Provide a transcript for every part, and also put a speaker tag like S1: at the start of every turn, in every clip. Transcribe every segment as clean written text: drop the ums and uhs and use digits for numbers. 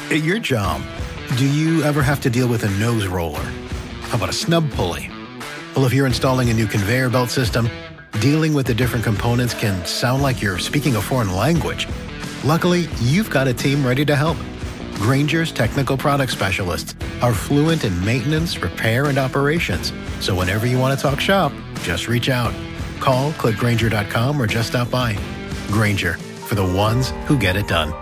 S1: At your job, do you ever have to deal with a nose roller? How about a snub pulley? Well, if you're installing a new conveyor belt system, dealing with the different components can sound like you're speaking a foreign language. Luckily, you've got a team ready to help. Grainger's technical product specialists are fluent in maintenance, repair, and operations. So whenever you want to talk shop, just reach out. Call, click Grainger.com, or just stop by. Grainger, for the ones who get it done.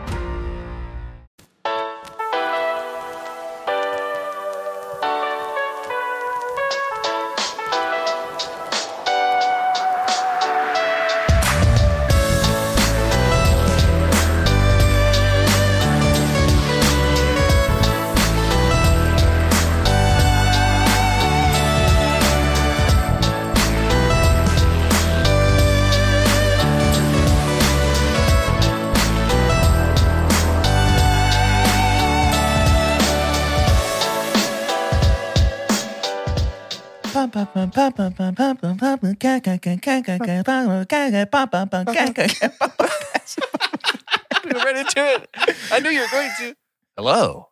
S2: We were ready to it. I knew you were going to. Hello.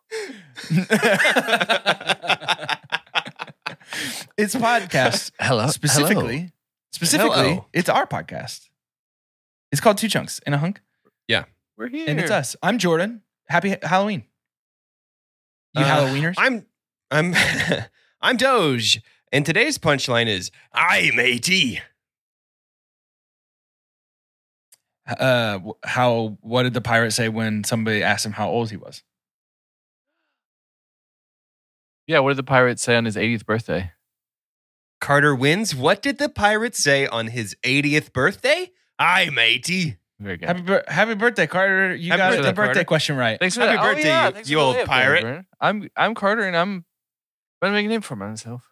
S3: It's podcast.
S2: Hello.
S3: Specifically,
S2: Hello.
S3: it's our podcast. It's called Two Chunks in a Hunk,
S2: We're here.
S3: and it's us. I'm Jordan. Happy Halloween. You Halloweeners?
S4: I'm I'm Doge, and today's punchline is I'm AT.
S3: What did the pirate say when somebody asked him how old he was?
S2: Yeah, what did the pirate say on his 80th birthday?
S4: Carter wins. What did the pirate say on his 80th birthday? I'm AT.
S2: Very good.
S3: Happy birthday, Carter. You
S4: Happy
S3: got
S4: birthday,
S3: the birthday
S4: Carter.
S3: question right.
S2: Thanks for
S4: Happy
S2: that.
S4: birthday,
S2: Thanks
S4: you
S2: for the
S4: old
S2: layup there,
S4: pirate.
S2: Jordan. I'm Carter, and I'm going to make a name for myself.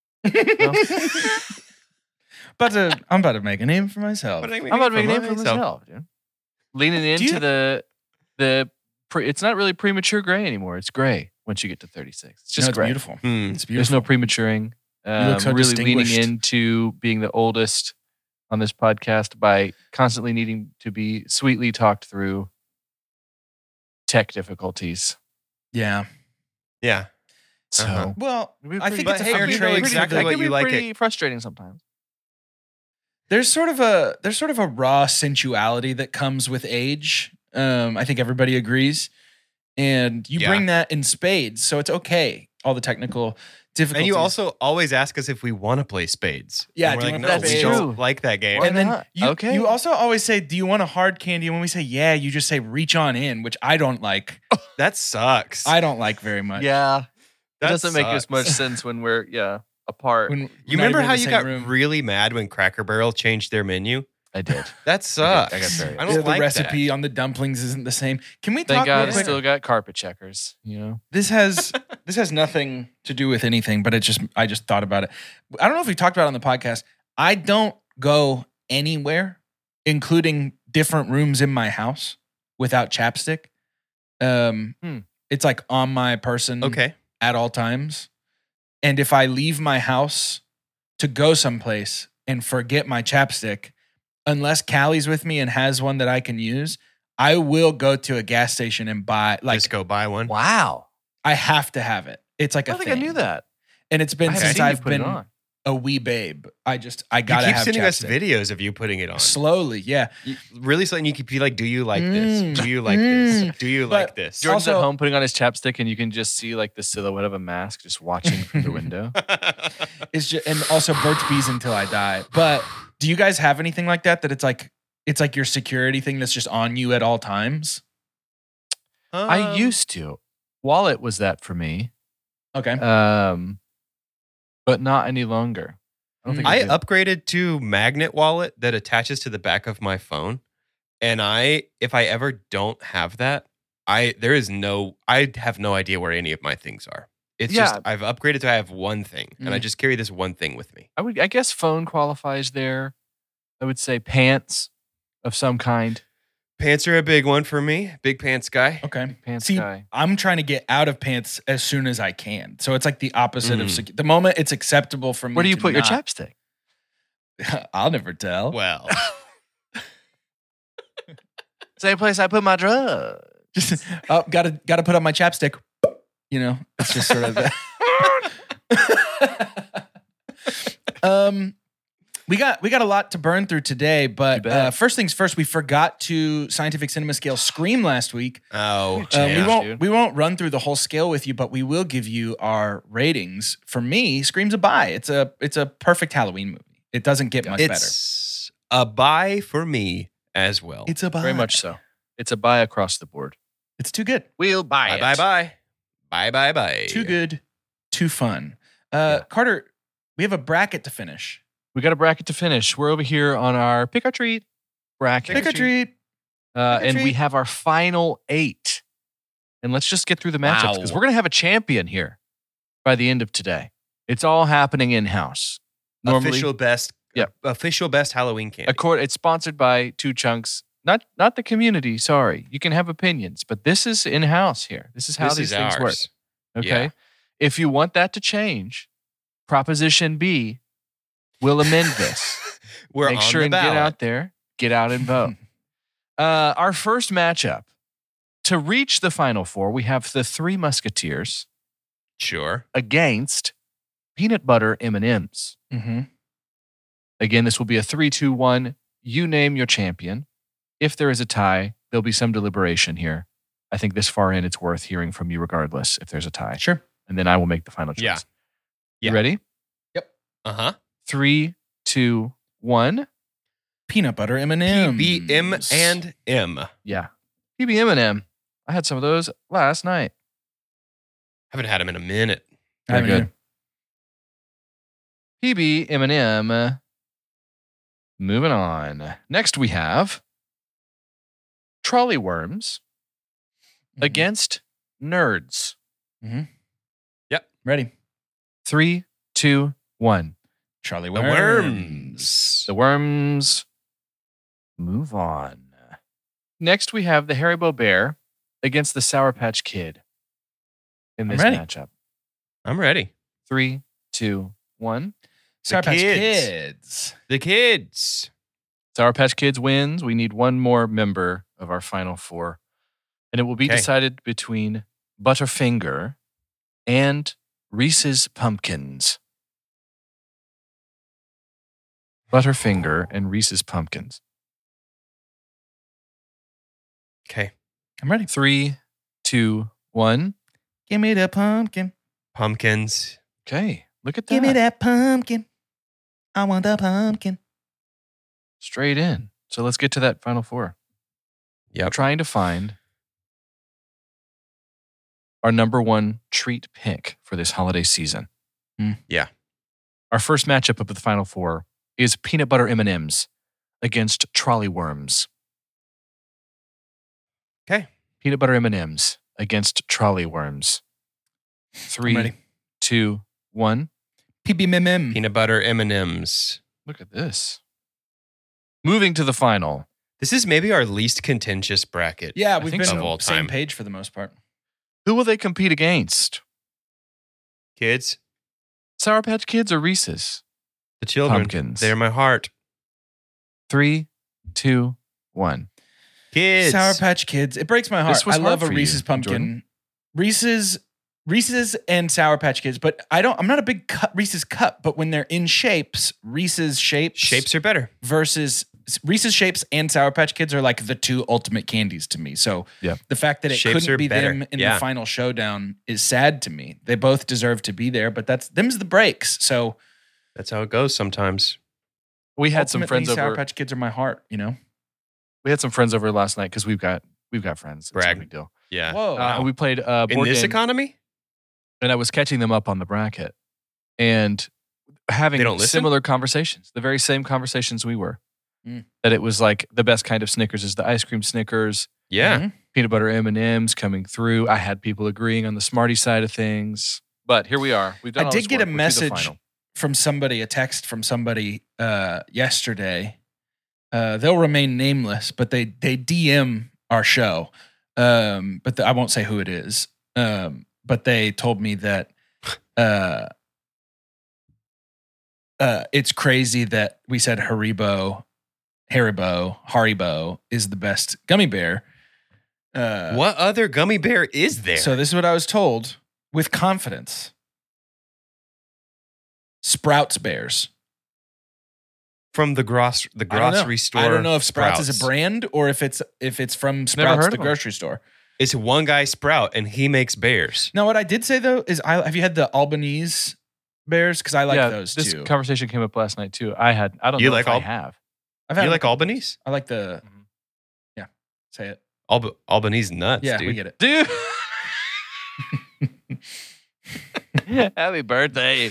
S3: I'm about to make a name for myself.
S2: I'm about to make a name for myself, dude. Leaning into it's not really premature gray anymore. It's gray once you get to 36. It's just
S3: It's
S2: gray.
S3: beautiful.
S4: Hmm.
S3: It's
S2: There's
S3: beautiful.
S2: no prematuring.
S3: look so
S2: really leaning
S3: distinguished.
S2: into being the oldest on this podcast by constantly needing to be sweetly talked through tech difficulties.
S3: Yeah.
S4: Yeah.
S2: So
S4: Uh-huh.
S3: Well,
S2: it'd be
S3: I think
S2: pretty-
S3: it's a fair
S4: you know
S3: trade.
S4: exactly
S2: that
S4: what
S2: can
S4: you
S2: be
S4: like
S2: pretty frustrating sometimes.
S3: There's sort of a raw sensuality that comes with age. I think everybody agrees, and you
S4: Yeah.
S3: bring that in spades, so it's okay. All the technical difficulties,
S4: And you also always ask us if we want to play spades.
S3: Yeah,
S4: And
S3: do
S4: we're
S3: you
S4: like,
S3: wanna
S4: no,
S3: play
S4: we
S3: spades?
S4: don't like that game.
S2: Why
S3: and then
S2: not?
S3: you,
S2: Okay.
S3: you also always say, "Do you want a hard candy?" And when we say, "Yeah," you just say, "Reach on in," which I don't like.
S4: That sucks.
S3: I don't like very much.
S2: Yeah.
S4: That
S2: It doesn't make as
S4: sucks.
S2: much sense when we're apart.
S3: When we're
S4: You
S3: not
S4: remember
S3: even in
S4: how
S3: the
S4: you
S3: same
S4: got
S3: room.
S4: really mad when Cracker Barrel changed their menu?
S2: I did.
S4: That sucks.
S2: I got very
S4: I
S3: Yeah,
S4: don't
S3: the
S4: like
S3: recipe
S4: that.
S3: on the dumplings isn't the same. Can we
S2: Thank
S3: talk
S2: God
S3: real
S2: I
S3: quick?
S2: still got carpet checkers, you know?
S3: This has nothing to do with anything, but I just thought about it. I don't know if we talked about it on the podcast. I don't go anywhere, including different rooms in my house, without chapstick. It's like on my person
S4: Okay.
S3: at all times. And if I leave my house to go someplace and forget my chapstick, unless Callie's with me and has one that I can use, I will go to a gas station and buy. Like,
S4: Just go buy one.
S2: Wow.
S3: I have to have it. It's like
S2: I
S3: a
S2: don't think
S3: thing.
S2: I knew that.
S3: And it's been
S2: I haven't
S3: since
S2: seen you
S3: I've
S2: put it
S3: been
S2: on.
S3: a wee babe. I
S4: You
S3: gotta
S4: keep
S3: have
S4: sending us
S3: chapstick.
S4: videos of you putting it on.
S3: Slowly, yeah.
S4: Really slow, and you keep be like, "Do you like this?
S3: Mm.
S4: Do you like this? Do you
S3: But
S4: like this?"
S2: Jordan's
S3: Also-
S2: at home putting on his chapstick, and you can just see like the silhouette of a mask just watching from the window.
S3: It's just, and also Burt's Bees until I die. But do you guys have anything like that? That it's like your security thing that's just on you at all times?
S2: I used to. Wallet was that for me,
S3: Okay.
S2: but not any longer. I don't think
S4: I
S2: do.
S4: upgraded to magnet wallet that attaches to the back of my phone, and if I ever don't have that, I have no idea where any of my things are. It's
S2: Yeah.
S4: just I've upgraded to I have one thing, and I
S3: Mm.
S4: just carry this one thing with me.
S2: I guess phone qualifies there. I would say pants of some kind.
S4: Pants are a big one for me. Big pants guy.
S3: Okay.
S2: Pants
S3: See,
S2: guy.
S3: I'm trying to get out of pants as soon as I can. So it's like the opposite of the moment it's acceptable for me.
S2: Where do you
S3: to
S2: put your
S3: not-
S2: chapstick?
S3: I'll never tell.
S4: Well,
S2: Same place I put my drugs.
S3: Just gotta put on my chapstick. You know, it's just sort of that. We got a lot to burn through today,
S2: You
S3: but
S2: bet.
S3: first things first, we forgot to Scientific Cinema Scale Scream last week.
S4: Oh,
S2: Yeah.
S3: We won't run through the whole scale with you, but we will give you our ratings. For me, Scream's a buy. It's a perfect Halloween movie. It doesn't get much better.
S4: it's a buy for me as well.
S3: It's a buy.
S2: Very much so. It's a buy across the board.
S3: It's too good.
S2: We'll buy
S4: bye, bye, bye, bye, bye, bye.
S3: Too good. Too fun.
S2: Yeah.
S3: Carter, we have a bracket to finish.
S2: We got a bracket to finish. We're over here on our Pick or Treat bracket.
S3: Pick a treat.
S2: And we
S3: treat.
S2: have our final 8. And let's just get through the matchups because
S3: Wow.
S2: we're going to have a champion here by the end of today. It's all happening in-house. Normally,
S4: Official best.
S2: Yep.
S4: Official best Halloween candy.
S2: it's sponsored by Two Chunks. Not the community, sorry. You can have opinions, but this is in-house here. This is how
S4: This
S2: these
S4: is
S2: things work.
S4: ours.
S2: Okay?
S4: Yeah.
S2: If you want that to change, Proposition B will amend this.
S4: We're
S2: Make
S4: on
S2: sure
S4: the
S2: and
S4: ballot.
S2: get out there, get out and vote. Our first matchup to reach the Final Four, we have the Three Musketeers
S4: Sure.
S2: against Peanut Butter M&Ms.
S3: Mm-hmm.
S2: Again, this will be a 3-2-1. You name your champion. If there is a tie, there'll be some deliberation here. I think this far in, it's worth hearing from you regardless if there's a tie.
S3: Sure.
S2: And then I will make the final choice.
S4: Yeah.
S2: You
S4: Yeah.
S2: ready?
S4: Uh-huh.
S2: 3, 2, 1.
S3: Peanut butter M&Ms.
S4: PBM and M.
S2: Yeah. PB M&M. I had some of those last night.
S4: Haven't had them in a minute.
S3: I
S2: Very
S3: haven't
S2: good. PB M&M. Moving on. Next we have Trolley Worms
S3: either.
S2: against Nerds.
S3: Ready.
S2: 3, 2, 1.
S3: Charlie
S4: The
S3: Worms.
S4: worms.
S2: The Worms move on. Next we have the Haribo Bear against the Sour Patch Kid in
S3: I'm
S2: this
S3: ready.
S2: matchup.
S4: I'm ready.
S2: 3, 2, 1.
S3: Sour Patch
S4: kids.
S3: Kids.
S4: The kids.
S2: Sour Patch Kids wins. We need one more member of our Final Four. And it will be
S4: Okay.
S2: decided between Butterfinger and Reese's Pumpkins. Butterfinger and Reese's Pumpkins.
S4: Okay.
S3: I'm ready.
S2: 3, 2, 1.
S3: Give me the pumpkin.
S4: Pumpkins.
S2: Okay, look at that.
S3: Give me that pumpkin. I want the pumpkin.
S2: Straight in. So let's get to that Final Four.
S4: Yep.
S2: I'm trying to find our number one treat pick for this holiday season.
S4: Yeah.
S2: Our first matchup of the Final Four is Peanut Butter M&Ms against Trolley Worms.
S4: Okay.
S2: Peanut Butter M&Ms against Trolley Worms.
S3: I'm
S2: 3,
S3: ready.
S2: 2, 1.
S3: PBMM.
S4: Peanut butter M&Ms.
S2: Look at this. Moving to the final.
S4: This is maybe our least contentious bracket.
S3: Yeah,
S2: I
S3: we've
S2: think
S3: been
S2: so.
S4: Of all
S3: same
S4: time.
S3: page for the most part.
S2: Who will they compete against?
S4: Kids,
S2: Sour Patch Kids or Reese's?
S4: the children.
S2: Pumpkins.
S4: They're my heart.
S2: 3, 2, 1.
S4: Kids.
S3: Sour Patch Kids. It breaks my heart.
S2: This was
S3: I love
S2: hard
S3: a
S2: for
S3: Reese's
S2: you,
S3: pumpkin.
S2: Jordan.
S3: Reese's and Sour Patch Kids, but I'm not a big Reese's cup, but when they're in shapes, Reese's
S4: Shapes are better.
S3: versus Reese's Shapes and Sour Patch Kids are like the two ultimate candies to me. So
S2: Yep.
S3: the fact that it
S4: Shapes
S3: couldn't
S4: are
S3: be
S4: better.
S3: them in
S4: Yeah.
S3: the final showdown is sad to me. They both deserve to be there, but them's the breaks. So
S4: That's how it goes sometimes.
S2: We had some
S3: ultimately,
S2: friends
S3: Sour
S2: over.
S3: Patch Kids are my heart, you know?
S2: We had some friends over last night because we've got friends. It's no
S4: Brag.
S2: big deal.
S4: Yeah.
S3: Whoa.
S2: And we played board
S4: In this
S2: game,
S4: economy?
S2: and I was catching them up on the bracket and having
S4: They don't listen?
S2: similar conversations, the very same conversations we were.
S3: Mm.
S2: That it was like the best kind of Snickers is the ice cream Snickers,
S4: Yeah.
S3: Mhm.
S2: peanut butter M&Ms coming through. I had people agreeing on the Smartie side of things, but here we are. We've done.
S3: I
S2: all
S3: did
S2: this
S3: get
S2: work.
S3: a
S2: We're through the
S3: message
S2: final.
S3: from somebody, a text from somebody yesterday. They'll remain nameless, but they DM our show. But I won't say who it is. But they told me that it's crazy that we said Haribo is the best gummy bear.
S4: What other gummy bear is there?
S3: So this is what I was told with confidence. Sprouts bears.
S4: From the grocery store.
S3: I don't know if Sprouts is a brand or if it's from Sprouts
S2: heard
S3: the
S2: of 'em.
S3: grocery store.
S4: It's one guy Sprout, and he makes bears.
S3: Now, what I did say though is, have you had the Albanese bears? Because I like those
S2: this
S3: too.
S2: conversation came up last night too. I don't
S4: You
S2: know
S4: like
S2: if I
S4: Al-
S2: have.
S3: I've had
S4: You
S3: them.
S4: like Albanese?
S3: I like the.
S2: Mhm.
S3: Yeah, say it.
S4: Albanese nuts,
S3: Yeah,
S4: dude.
S3: we get it.
S2: Dude. Happy birthday.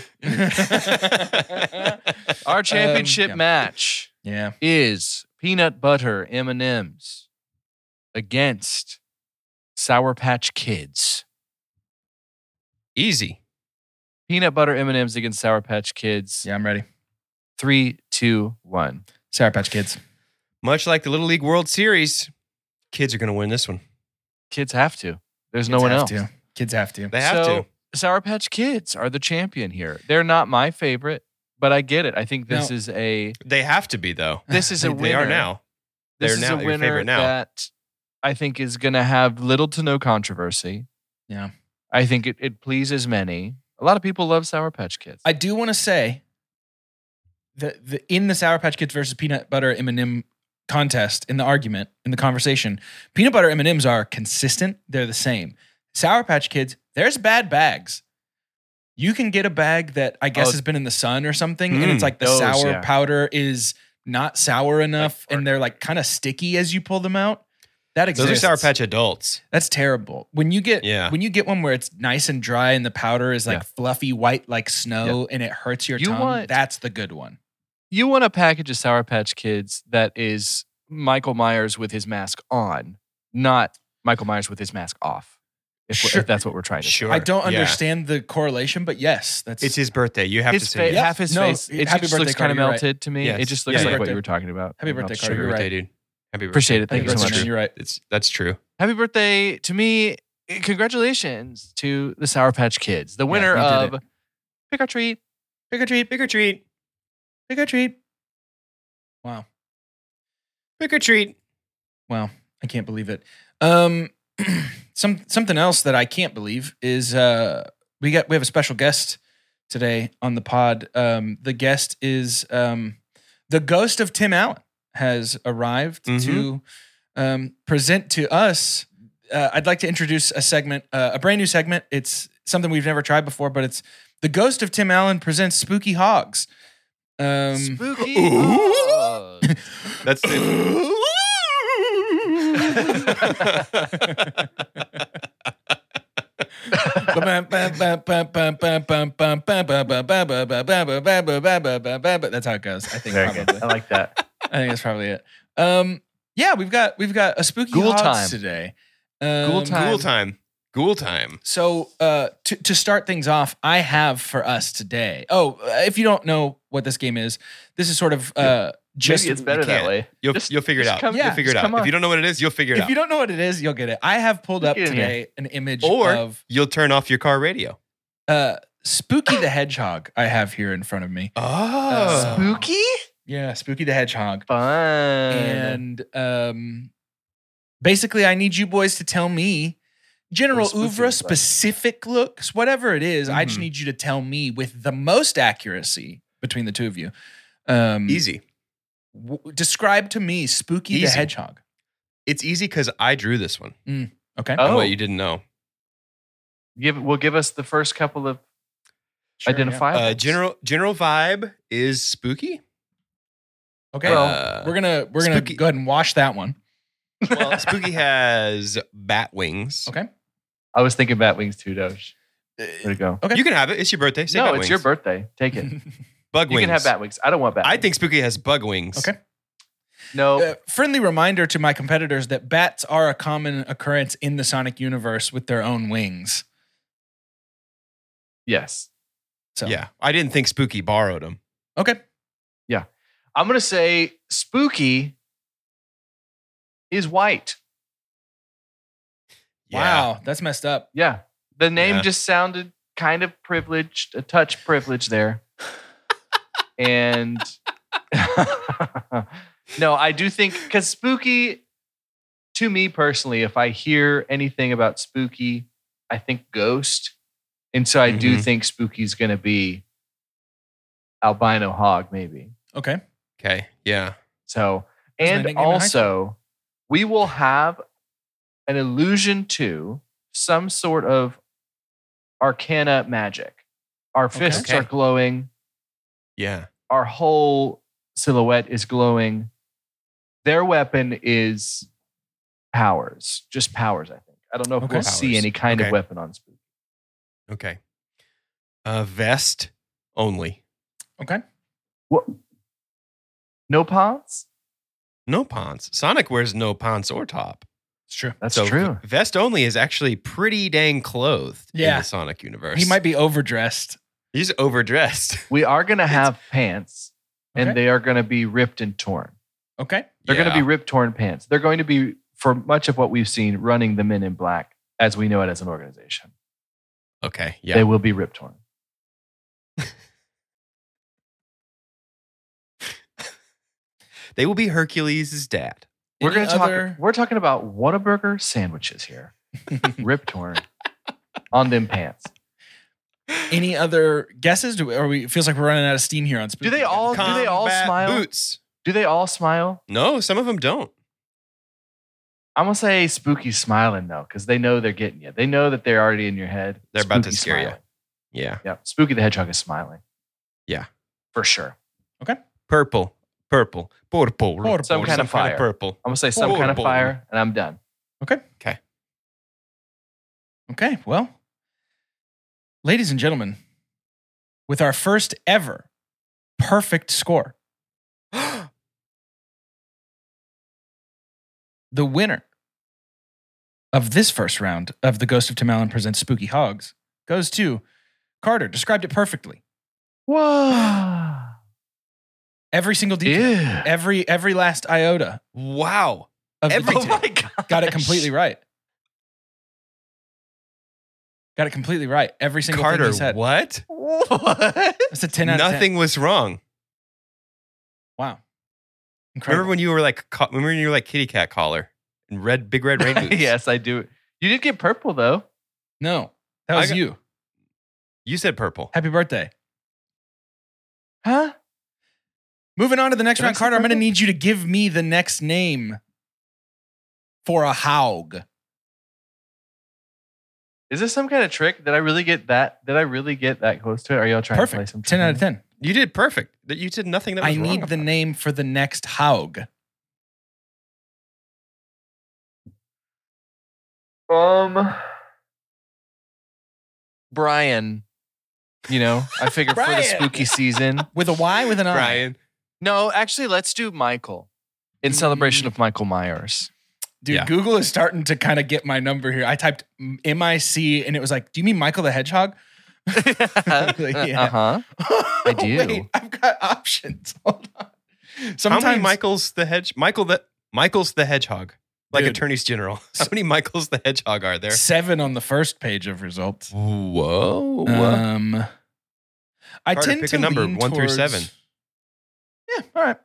S2: Our championship
S3: yeah.
S2: match
S3: Yeah.
S2: is peanut butter M&Ms against Sour Patch Kids.
S4: Easy.
S2: Peanut butter M&Ms against Sour Patch Kids.
S3: Yeah, I'm ready.
S2: 3, 2, 1.
S3: Sour Patch Kids.
S4: Much like the Little League World Series, kids are going to win this one.
S2: Kids have to. There's no
S3: Kids
S2: one
S3: have
S2: else.
S3: to. Kids have to.
S4: They have
S2: So,
S4: to.
S2: Sour Patch Kids are the champion here. They're not my favorite, but I get it. I think this
S3: No.
S2: is a
S4: They have to be, though.
S2: this is a
S3: They
S2: winner.
S4: They are now.
S2: This
S4: They're
S2: is
S4: now
S2: a
S4: your
S2: winner
S4: favorite now.
S2: that I think is going to have little to no controversy.
S3: Yeah.
S2: I think it pleases many. A lot of people love Sour Patch Kids.
S3: I do want to say that in the Sour Patch Kids versus peanut butter M&M contest, in the argument, in the conversation, peanut butter M&Ms are consistent. They're the same. Sour Patch Kids, there's bad bags. You can get a bag that I guess
S2: Oh.
S3: has been in the sun or something, and it's like the
S2: Those,
S3: sour
S2: yeah.
S3: powder is not sour enough, and they're like kind of sticky as you pull them out. That exists.
S4: Those are Sour Patch adults.
S3: That's terrible. When you get
S4: Yeah.
S3: one where it's nice and dry and the powder is like
S2: Yeah.
S3: fluffy white like snow and it hurts your
S2: You
S3: tongue,
S2: want-
S3: that's the good one.
S2: You want a package of Sour Patch Kids that is Michael Myers with his mask on, not Michael Myers with his mask off.
S3: Sure.
S2: If that's what we're trying to say.
S4: Sure.
S3: I don't
S4: Yeah.
S3: understand the correlation, but yes, that's
S4: It's his birthday. You have to
S2: His
S4: say
S2: face,
S4: yes.
S2: half his
S3: No,
S2: face, it
S3: happy
S2: just
S3: birthday,
S2: looks kind
S3: Carter,
S2: of
S3: you're right.
S2: melted to me.
S4: Yes.
S2: It just looks
S4: Yeah,
S2: like
S3: happy
S2: what
S3: birthday.
S2: you were talking about.
S3: Happy birthday,
S2: Melted
S3: Carter,
S2: sugar.
S3: you're
S4: Birthday,
S3: right.
S4: dude. Happy birthday.
S2: Appreciate it. Thank
S3: Happy
S2: you so
S3: birthday,
S2: much.
S3: man, you're right.
S4: That's true.
S2: Happy birthday to me. Congratulations to the Sour Patch Kids, the winner
S3: you did
S2: of Pick or Treat.
S3: Pick or treat,
S4: Pick or treat.
S3: pick or treat. Wow.
S4: Pick or treat.
S3: Wow. I can't believe it. Something else that I can't believe is we have a special guest today on the pod. The guest is the ghost of Tim Allen has arrived to present to us. I'd like to introduce a segment, a brand new segment. It's something we've never tried before, but it's the ghost of Tim Allen presents Spooky Hogs.
S2: Spooky.
S4: Ooh. That's
S3: That's how it goes. I think
S2: Very
S3: probably.
S2: good. I like that.
S3: I think that's probably it. Yeah, we've got a spooky
S2: Ghoul
S3: Hogs
S2: time.
S3: today.
S2: Ghoul time.
S4: Ghoul time. Ghoul time.
S3: So to start things off, I have for us today. Oh, if you don't know what this game is, this is sort of just.
S2: Maybe it's better
S4: you
S2: that
S4: can't.
S2: way.
S4: You'll
S2: Just-
S4: figure it
S2: just
S4: out.
S2: come-
S3: Yeah,
S4: You'll figure it
S2: just
S4: out.
S2: come
S4: If
S2: on.
S4: you don't know what it is, you'll figure it
S3: If
S4: out.
S3: you don't know what it is, you'll get it. I have pulled up
S2: Get in
S3: today an image
S4: Or
S3: of
S4: you'll turn off your car radio.
S3: Spooky the Hedgehog. I have here in front of me.
S4: Oh.
S2: Spooky?
S3: Yeah, Spooky the Hedgehog.
S2: Fun.
S3: And basically, I need you boys to tell me general
S2: What spooky
S3: oeuvre,
S2: looks like.
S3: specific looks, whatever it is. I just
S2: Mhm.
S3: need you to tell me with the most accuracy between the two of you.
S4: Easy.
S3: Describe to me Spooky the
S4: Easy.
S3: Hedgehog.
S4: It's easy because I drew this one.
S3: Okay.
S2: Oh.
S4: And what you didn't know.
S2: Give us the first couple of
S3: Sure, yeah.
S2: identifiables.
S4: General vibe is spooky.
S3: Okay.
S4: Well,
S3: we're gonna
S4: Spooky-
S3: go ahead and wash that one.
S4: Well, spooky has bat wings.
S3: Okay.
S2: I was thinking bat wings too, Doge. There you go.
S3: Okay.
S4: You can have it. It's your birthday. Say
S2: No,
S4: bat
S2: it's
S4: wings.
S2: your birthday. Take it.
S4: Bug
S2: You
S4: wings.
S2: can have bat wings. I don't want bat
S4: I
S2: wings.
S4: think spooky has bug wings.
S3: Okay.
S2: No.
S3: Friendly reminder to my competitors that bats are a common occurrence in the Sonic universe with their own wings.
S2: Yes.
S3: So
S4: Yeah. I didn't think spooky borrowed them.
S3: Okay.
S2: I'm going to say spooky is white.
S3: Wow, that's messed up.
S2: Yeah. The name
S4: Yeah.
S2: just sounded kind of privileged, a touch privileged there. And no, I do think because spooky, to me personally, if I hear anything about spooky, I think ghost. And so I do
S4: Mhm.
S2: think spooky's going to be albino hog, maybe.
S3: Okay.
S4: Okay. Yeah.
S2: So,
S3: That's my
S2: and
S3: nickname in high
S2: also, we will have an allusion to some sort of arcana magic. Our fists
S4: Okay.
S2: are glowing.
S4: Yeah.
S2: Our whole silhouette is glowing. Their weapon is powers, just powers, I think. I don't know if
S3: Okay.
S2: we'll see
S4: Powers.
S2: any kind of
S4: Okay.
S2: weapon on Spooky.
S4: Okay. Vest only.
S3: Okay.
S2: What? No pants?
S4: No pants. Sonic wears no pants or top.
S3: It's true.
S2: That's
S4: So
S2: true.
S4: Vest only is actually pretty dang clothed in
S3: Yeah.
S4: the Sonic universe.
S3: He might be overdressed.
S4: He's overdressed.
S2: We are going to have pants, and
S3: Okay.
S2: they are going to be ripped and torn.
S3: Okay.
S2: They're going to
S4: Yeah.
S2: be ripped, torn pants. They're going to be, for much of what we've seen, running the Men in Black as we know it as an organization.
S4: Okay.
S2: They
S4: Yeah.
S2: will be ripped, torn.
S4: They will be Hercules' dad.
S2: We're
S3: Any
S2: going to talk.
S3: other-
S2: We're talking about Whataburger sandwiches here, ripped, torn on them pants.
S3: Any other guesses? It feels like we're running out of steam here on Spooky.
S2: Do they all
S4: Combat
S2: smile?
S4: Boots.
S2: Do they all smile?
S4: No, some of them don't.
S2: I'm gonna say Spooky's smiling though, because they know they're getting you. They know that they're already in your head.
S4: They're about to
S2: Spooky's
S4: scare you.
S2: smiling.
S4: Yeah.
S2: Yeah, Spooky the Hedgehog is smiling.
S4: Yeah.
S2: For sure.
S4: Purple. Purple. Purple.
S3: Purple.
S2: Some kind of fire.
S4: Purple.
S2: I'm gonna say some kind of
S4: Boom.
S2: fire, and I'm done.
S3: Okay.
S4: Okay.
S3: Okay. Well, ladies and gentlemen, with our first ever perfect score, the winner of this first round of the Ghost of Tim Allen Presents Spooky Hogs goes to Carter. Described it perfectly.
S2: Whoa.
S3: Every single detail,
S2: Ew.
S3: every last iota
S4: Wow.
S3: of the
S4: Every-
S3: detail.
S2: Oh my god.
S3: Got it completely right. Got it completely right. Every single thing
S4: Carter,
S3: he said.
S4: what?
S2: What?
S3: That's a 10 out of 10.
S4: Nothing was wrong.
S3: Wow. Incredible.
S4: Remember when you were like kitty cat collar and big red rain boots?
S2: Yes, I do. You did get purple though.
S3: No, that was you.
S4: You said purple.
S3: Happy birthday.
S2: Huh?
S3: Moving on to the next
S2: Did I
S3: round,
S2: say
S3: Carter, I'm going to
S2: purple?
S3: need you to give me the next name for a Haug.
S2: Is this some kind of trick? Did I really get that? Did I really get that close to it? Are y'all trying to play
S3: Perfect.
S2: some
S3: 10 out of 10.
S4: You did perfect. That you did nothing that was
S3: I
S4: wrong
S3: need the
S4: about it.
S3: name for the next Haug.
S2: Brian. You know, I figured for the
S3: Brian.
S2: spooky season.
S3: With a Y, with an I.
S4: Brian.
S2: No, actually, let's do Michael in celebration of Michael Myers.
S3: Dude,
S4: Yeah.
S3: Google is starting to kind of get my number here. I typed MIC and it was like, do you mean Michael the Hedgehog? Yeah.
S2: Uh-huh. I do.
S3: Wait, I've got options. Hold on.
S4: How many Michael's the Hedgehog? Like
S3: Dude.
S4: attorneys general. How many Michaels the Hedgehog are there?
S3: 7 on the first page of results.
S4: Whoa.
S3: I
S4: Carter,
S3: tend
S4: pick
S3: to
S4: a number,
S3: lean
S4: 1 through
S3: towards-
S4: 7.
S3: Yeah, all right.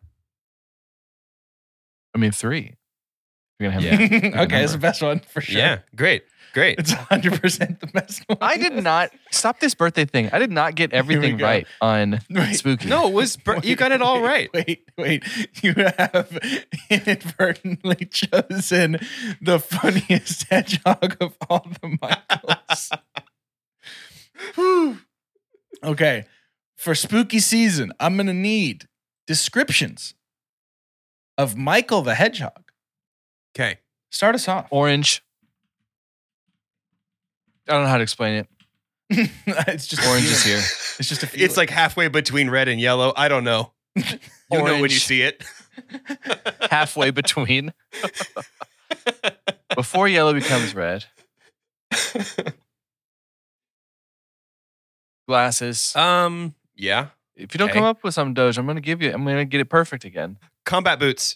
S2: I mean, 3. You're gonna have
S3: Okay, it's the best one for sure.
S4: Yeah, great. Great.
S3: It's 100% the best one.
S2: I did not stop this birthday thing. I did not get everything
S3: go.
S2: right on
S3: Wait.
S2: Spooky.
S4: No, it was you got it all right.
S3: Wait. You have inadvertently chosen the funniest hedgehog of all the Michaels. Whew. Okay. For spooky season, I'm going to need descriptions of Michael the Hedgehog.
S4: Okay.
S3: Start us off.
S2: Orange. I don't know how to explain it.
S3: It's just a
S2: Orange
S3: feeling.
S2: is here.
S3: It's just a feeling.
S4: It's like halfway between red and yellow. I don't know. You'll know when you
S2: Orange.
S4: see it.
S2: Halfway between. Before yellow becomes red. Glasses.
S4: Yeah.
S2: If you don't
S4: okay.
S2: come up with some Doge, I'm gonna get it perfect again.
S4: Combat boots.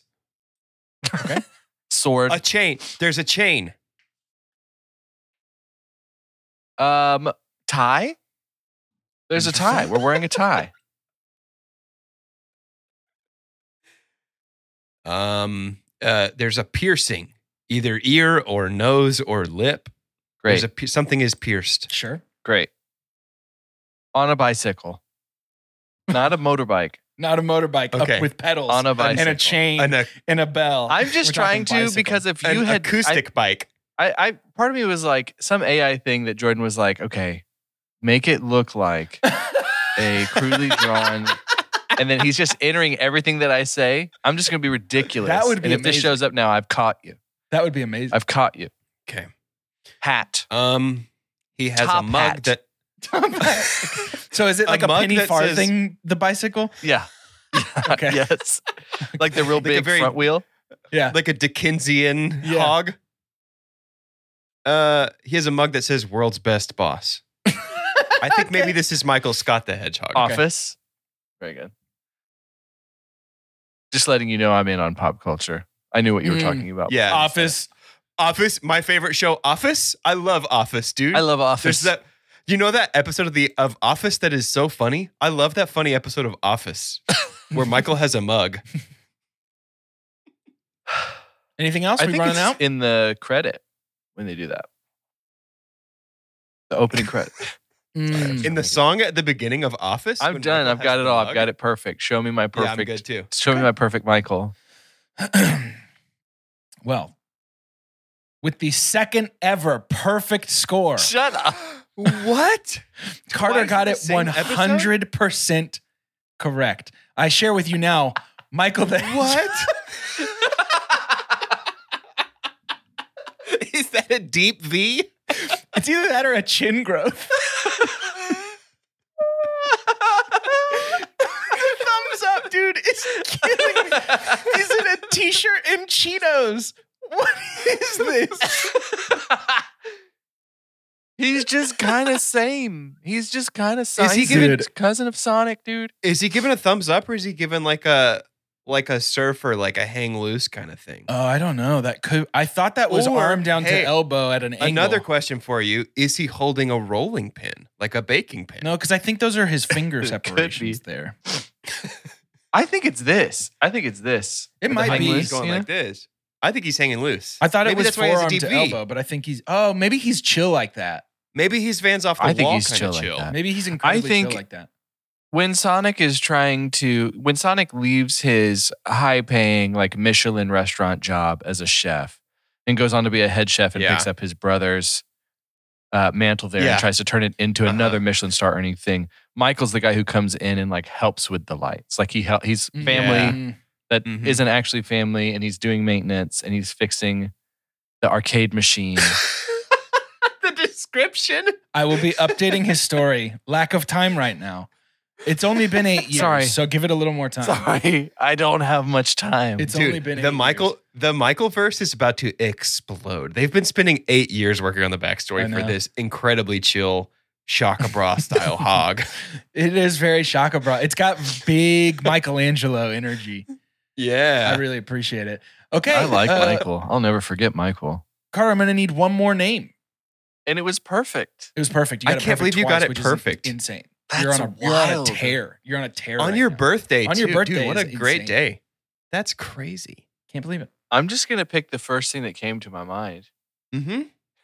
S2: Sword.
S4: A chain. There's a chain.
S2: Tie? There's a tie. We're wearing a tie.
S4: There's a piercing. either ear or nose or lip.
S2: Great.
S4: Something is pierced.
S3: Sure.
S2: Great. On a bicycle. Not a motorbike.
S3: Not a motorbike
S4: Okay.
S3: up with pedals
S2: On a bicycle.
S3: and a chain and a bell.
S2: I'm just
S3: We're
S2: trying
S3: talking
S2: to
S3: bicycle.
S2: because if you
S4: An
S2: had
S4: acoustic bike.
S2: I part of me was like some AI thing that Jordan was like, okay, make it look like a crudely drawn, and then he's just entering everything that I say. I'm just gonna be ridiculous.
S3: That would be
S2: and if this
S3: amazing.
S2: shows up now, I've caught you.
S3: That would be amazing.
S2: I've caught you.
S4: Okay.
S2: Hat.
S4: He has
S2: Top
S4: a mug
S2: hat.
S4: that
S3: So is it like a
S4: mug
S3: penny
S4: that says-
S3: farthing, the bicycle?
S2: Yeah.
S3: Okay.
S2: Yes. Like the real
S4: Like a
S2: big
S4: very-
S2: front wheel.
S3: Yeah.
S4: like a Dickensian
S3: Yeah.
S4: hog. He has a mug that says "World's Best Boss." I think maybe this is Michael Scott the Hedgehog.
S2: Office. Very good. Just letting you know I'm in on pop culture. I knew what you were talking about.
S4: Yeah,
S3: Office.
S4: Office. My favorite show, Office. I love Office, dude.
S2: I love
S4: There's
S2: Office.
S4: that. You know that episode of Office that is so funny? I love that funny episode of Office where Michael has a mug.
S3: Anything else?
S2: I
S3: We
S2: think
S3: running
S2: it's
S3: out?
S2: in the credit when they do that. The opening credit.
S3: Mm.
S4: In the song at the beginning of Office?
S2: I'm
S4: when
S2: done.
S4: Michael
S2: I've
S4: has
S2: got
S4: the
S2: it all.
S4: mug?
S2: I've got it perfect. Show me my
S4: Yeah,
S2: perfect.
S4: I'm good too.
S2: Show me my perfect Michael.
S3: Well, with the second ever perfect score,
S2: Shut up.
S4: What?
S3: Carter
S4: Twice
S3: got
S4: in
S3: it
S4: the same episode?
S3: 100% correct. I share with you now, Michael the
S4: What? Is that a deep V?
S3: It's either that or a chin growth. Thumbs up, dude. It's killing me. He's in a t-shirt and Cheetos. What is this?
S2: He's just kind of same. He's just kind of Sonic.
S4: he
S2: He's
S3: giving-
S2: a cousin of Sonic, dude.
S4: Is he giving a thumbs up or is he giving like a surfer, like a hang loose kind of thing?
S3: Oh, I don't know. That could. I thought that was
S4: Or,
S3: arm down
S4: hey,
S3: to elbow at an angle.
S4: Another question for you. Is he holding a rolling pin, like a baking pin?
S3: No, because I think those are his finger
S2: It could be.
S3: separations there.
S2: I think it's this.
S3: It
S2: The
S3: might
S2: hang
S3: be.
S2: loose,
S4: He's going
S2: you know?
S4: like this. I think he's hanging loose.
S3: I thought
S4: Maybe
S3: it was
S4: that's why he has a
S3: forearm
S4: deep
S3: to
S4: V.
S3: elbow, but I think he's. Oh, maybe he's chill like that.
S4: Maybe he's Vans off the
S2: I think
S4: wall
S2: he's
S4: kind
S2: chill
S4: of
S2: like
S4: chill.
S2: that.
S3: Maybe he's incredibly
S2: think-
S3: chill like that.
S2: When Sonic leaves his high-paying like Michelin restaurant job as a chef and goes on to be a head chef and
S4: Yeah.
S2: picks up his brother's mantle there
S4: Yeah.
S2: and tries to turn it into
S4: Uh-huh.
S2: another Michelin star earning thing. Michael's the guy who comes in and like helps with the lights. Like he's family
S3: Mm.
S2: that
S4: Mhm.
S2: not actually family, and he's doing maintenance and he's fixing the arcade machine.
S4: The description.
S3: I will be updating his story. Lack of time right now. It's only been 8 years,
S2: Sorry.
S3: so give it a little more time.
S2: Sorry, I don't have much time.
S3: It's only
S4: Dude,
S3: been 8
S4: the
S3: years.
S4: Michael verse is about to explode. They've been spending 8 years working on the
S3: I
S4: backstory for
S3: know.
S4: this incredibly chill Shaka Bra style hog.
S3: It is very Shaka Bra. It's got big Michelangelo energy.
S4: Yeah.
S3: I really appreciate it. Okay.
S2: I like Michael. I'll never forget Michael.
S3: Carter, I'm going to need one more name.
S2: And it was perfect.
S3: It was perfect. You
S4: I
S3: got it
S4: can't
S3: perfect
S4: believe you got
S3: twice,
S4: it
S3: which is
S4: perfect.
S3: insane.
S2: That's
S3: You're on a
S2: wild.
S3: tear. You're on a tear
S4: on
S3: right
S4: your
S3: now.
S4: birthday,
S3: On your
S4: too.
S3: birthday
S4: Dude, what a
S3: is
S4: great
S3: insane.
S4: day. That's crazy.
S3: Can't believe it.
S2: I'm just gonna pick the first thing that came to my mind.
S4: Mm-hmm.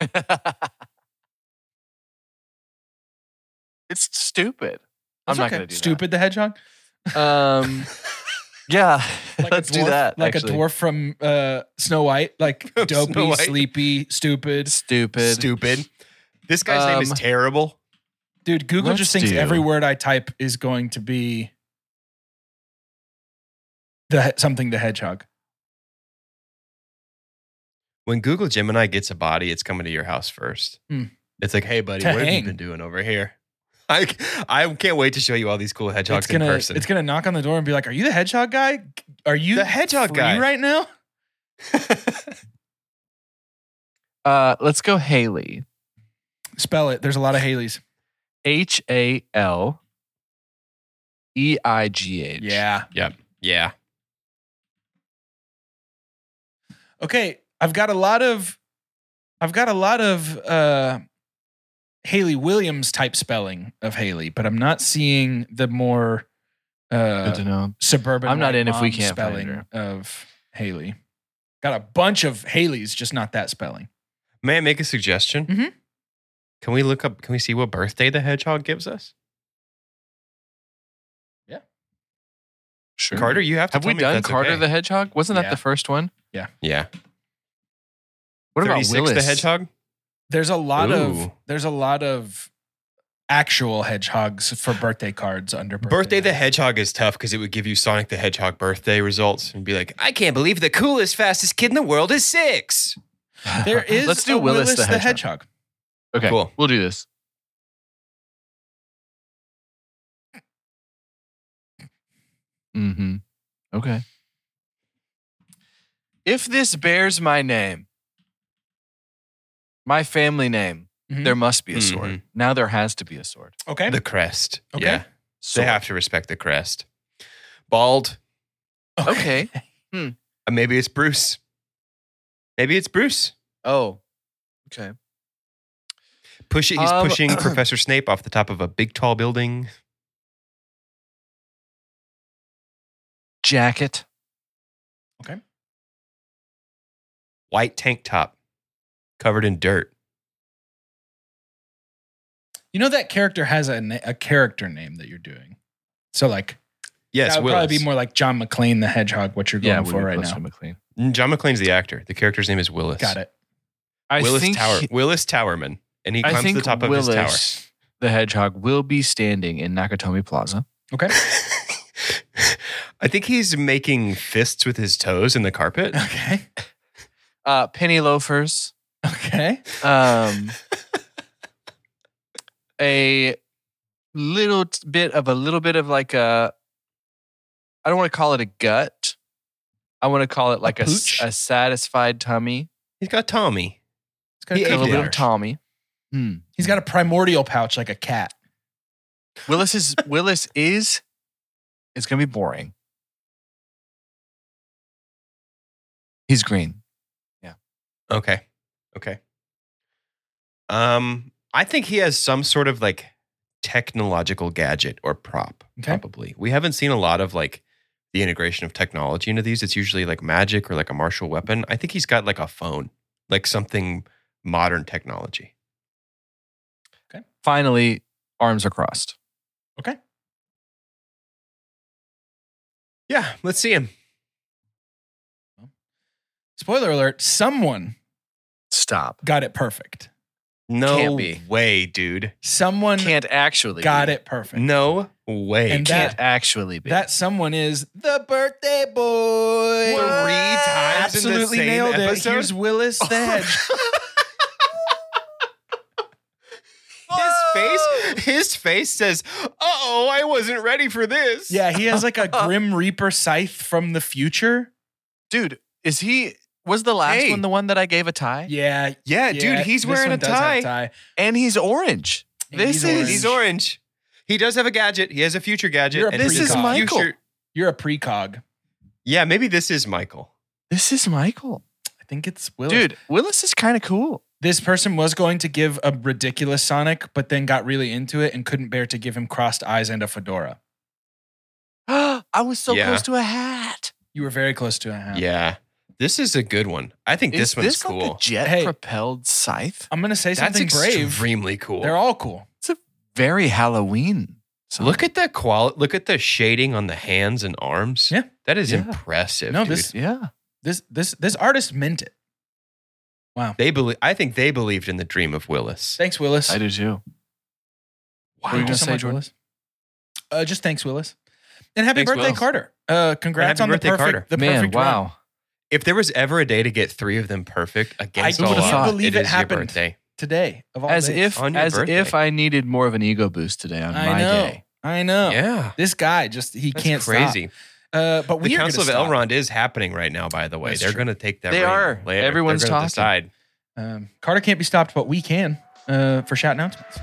S2: It's stupid.
S3: That's
S2: I'm not
S3: okay.
S2: gonna do
S3: Stupid the Hedgehog?
S2: that. Yeah,
S3: Like
S2: let's
S3: a dwarf,
S2: do that.
S3: Like
S2: actually.
S3: a dwarf from Snow White. Like
S4: From
S3: dopey,
S4: Snow White.
S3: sleepy, stupid.
S2: Stupid.
S4: Stupid. This guy's name is terrible.
S3: Dude, Google
S2: Let's
S3: just thinks
S2: do-
S3: every word I type is going to be something the Hedgehog.
S4: When Google Gemini gets a body, it's coming to your house first.
S3: Hmm.
S4: It's like, hey, buddy,
S3: To
S4: what have you
S3: hang.
S4: been doing over here? I can't wait to show you all these cool hedgehogs
S3: It's gonna,
S4: in person.
S3: it's gonna knock on the door and be like, "Are you the Hedgehog guy? Are you
S4: The hedgehog
S3: free
S4: guy."
S3: right now?"
S2: Let's go Haley.
S3: Spell it. There's a lot of Haleys.
S2: HALEIGH.
S3: Yeah.
S4: Yeah.
S3: Okay. I've got a lot of Haley Williams type spelling of Haley, but I'm not seeing the more
S2: Good to know.
S3: suburban.
S2: I'm not
S3: white
S2: in if we
S3: mom
S2: can't find
S3: spelling
S2: her.
S3: of Haley. Got a bunch of Haleys, just not that spelling.
S4: May I make a suggestion?
S3: Mhm.
S4: Can we see what birthday the hedgehog gives us?
S2: Sure.
S4: Carter, you have to
S2: Have
S4: tell
S2: we
S4: me if
S2: done
S4: that's
S2: Carter
S4: okay.
S2: the Hedgehog? Wasn't that
S3: Yeah.
S2: the first one?
S4: Yeah.
S2: What about
S4: 36
S2: Willis
S4: the hedgehog?
S3: There's a lot
S4: Ooh.
S3: of actual hedgehogs for birthday cards under
S4: Birthday the Hedgehog is tough because it would give you Sonic the Hedgehog birthday results and be like, I can't believe the coolest, fastest kid in the world is 6.
S3: There is
S2: Let's do
S3: a
S2: Willis the Hedgehog.
S3: Hedgehog.
S2: Okay,
S4: Cool.
S2: We'll do this. Mm-hmm. Okay. If this bears my name, my family name,
S3: Mhm.
S2: there must be a sword.
S4: Mhm.
S2: Now there has to be a sword.
S3: Okay.
S4: The crest.
S3: Okay.
S4: Yeah.
S2: Sword.
S4: They have to respect the crest. Bald.
S2: Okay.
S4: Maybe it's Bruce. Maybe it's Bruce.
S2: Oh. Okay.
S4: He's pushing Professor Snape off the top of a big, tall building.
S2: Jacket.
S3: Okay.
S4: White tank top. Covered in dirt.
S3: You know that character has a character name that you're doing. So like
S4: Yes,
S3: that would
S4: Willis.
S3: probably be more like John McClane the Hedgehog, what you're going for right now.
S2: McLean.
S4: John McClane's the actor. The character's name is Willis.
S3: Got it.
S4: Willis Towerman. And he
S2: I
S4: climbs
S2: think
S4: the top
S2: Willis,
S4: of his tower.
S2: the Hedgehog, will be standing in Nakatomi Plaza.
S3: Okay.
S4: I think he's making fists with his toes in the carpet.
S3: Okay.
S2: Penny loafers.
S3: Okay.
S2: A little bit of like a, I don't want to call it a gut. I want to call it like a
S3: pooch?
S2: satisfied tummy.
S4: He's got Tommy.
S3: He's got
S4: He
S3: a
S4: ate
S2: A little bit
S4: there.
S2: of Tommy.
S3: He's got a primordial pouch like a cat.
S2: Willis is it's gonna be boring. He's green.
S4: Okay. I think he has some sort of like technological gadget or prop.
S3: Okay.
S4: Probably. We haven't seen a lot of like the integration of technology into these. It's usually like magic or like a martial weapon. I think he's got like a phone, like something modern technology.
S2: Finally, arms are crossed.
S3: Okay.
S4: Yeah, let's see him.
S3: Spoiler alert, someone
S2: Stop.
S3: got it perfect.
S4: No
S2: Can't be.
S4: way, dude.
S3: Someone
S2: Can't actually
S3: got
S2: be.
S3: it perfect.
S4: No way.
S3: And
S2: Can't actually be.
S3: That someone is the birthday boy.
S4: 3 times in the
S3: Absolutely
S4: same
S3: nailed
S4: episode?
S3: it. Here's Willis the Hedge.
S4: His face says, "Uh-oh, I wasn't ready for this."
S3: Yeah, he has like a Grim Reaper scythe from the future.
S2: Dude, was the last
S4: Hey.
S2: one the one that I gave a tie?
S3: Yeah,
S4: Yeah, dude, he's
S3: this
S4: wearing
S3: one
S4: a
S3: does have
S4: tie.
S2: And he's orange.
S3: And
S2: This
S3: he's
S2: is
S3: orange.
S4: He's orange. He does have a gadget. He has a future gadget.
S3: You're a
S4: and
S2: This is
S3: precog.
S2: Michael.
S4: future-
S3: You're a precog.
S4: Yeah, maybe this is Michael.
S2: This is Michael.
S3: I think it's Willis.
S2: Dude, Willis is kind of cool.
S3: This person was going to give a ridiculous Sonic, but then got really into it and couldn't bear to give him crossed eyes and a fedora.
S2: I was so
S4: Yeah.
S2: close to a hat.
S3: You were very close to a hat.
S4: Yeah. This is a good one. I think this
S2: Is
S4: one's
S2: this
S4: cool.
S2: like a jet
S3: Hey.
S2: propelled scythe?
S3: I'm gonna say
S4: That's
S3: something brave.
S4: extremely cool.
S3: They're all cool.
S2: It's a very Halloween. song.
S4: Look at the quality. Look at the shading on the hands and arms.
S3: Yeah.
S4: That is
S2: Yeah.
S4: impressive.
S3: No,
S4: dude.
S3: this artist meant it. Wow.
S4: I think they believed in the dream of Willis.
S3: Thanks, Willis.
S2: I do too.
S3: Wow.
S2: What were you
S3: Thank
S2: gonna
S3: so
S2: say,
S3: much,
S2: Jordan?
S3: Willis. Just thanks, Willis. And happy
S4: Thanks,
S3: birthday,
S4: Willis.
S3: Carter. Congrats
S4: Happy
S3: on the
S4: birthday,
S3: perfect,
S4: Carter.
S3: the
S2: Man,
S3: perfect run.
S2: wow.
S4: If there was ever a day to get 3 of them perfect against
S3: I
S4: all
S2: can't
S4: odds,
S3: believe
S4: it
S3: it
S4: is
S3: happened.
S4: your birthday.
S3: Today of all
S2: As
S3: days.
S4: On your
S2: if
S4: birthday.
S2: I needed more of an ego boost today on
S3: I
S2: my
S3: know.
S2: day.
S3: I know.
S4: Yeah.
S3: This guy just he
S4: That's
S3: can't
S4: crazy.
S3: stop. But
S4: The
S3: we are
S4: Council of
S3: gonna stop.
S4: Elrond is happening right now, by the way.
S3: That's
S4: They're
S3: true.
S4: going to take that
S2: They
S4: reign
S2: are.
S4: later.
S2: Everyone's
S4: They're gonna
S2: talking.
S4: decide.
S3: Carter can't be stopped, but we can for shout announcements.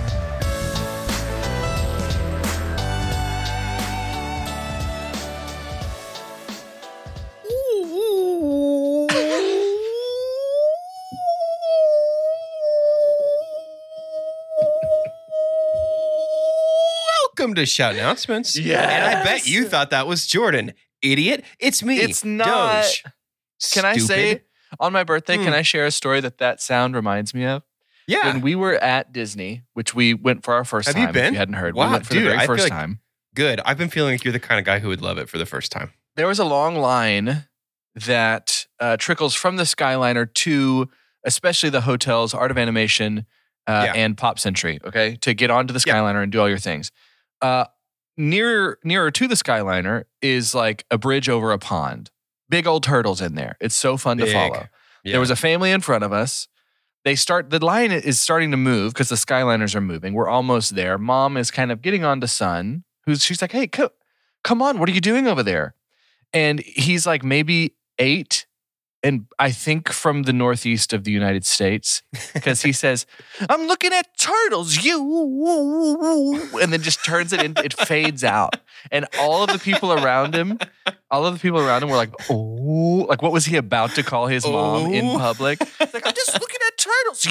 S4: Welcome to Shout Announcements.
S2: Yes.
S4: And I bet you thought that was Jordan. Idiot. It's me.
S2: It's not.
S4: Doge.
S2: Can I say
S4: Stupid.
S2: on my birthday, can I share a story that sound reminds me of?
S4: Yeah.
S2: When we were at Disney, which we went for our first
S4: Have
S2: time.
S4: you been?
S2: If you hadn't heard.
S4: Wow,
S2: we went for
S4: dude,
S2: the very
S4: I feel
S2: first
S4: like-
S2: time.
S4: Good. I've been feeling like you're the kind of guy who would love it for the first time.
S2: There was a long line that trickles from the Skyliner to especially the hotels, Art of Animation, and Pop Century, okay, to get onto the Skyliner and do all your things. Nearer to the Skyliner is like a bridge over a pond. Big old turtles in there. It's so fun to
S4: Big.
S2: follow.
S4: Yeah.
S2: There was a family in front of us. The line is starting to move because the Skyliners are moving. We're almost there. Mom is kind of getting on to son, she's like, hey, come on, what are you doing over there? And he's like maybe 8, and I think from the northeast of the United States, because he says, I'm looking at turtles, and then just turns it in, it fades out. And all of the people around him were like, oh, like what was he about to call his mom in public? It's like, I'm just looking at turtles,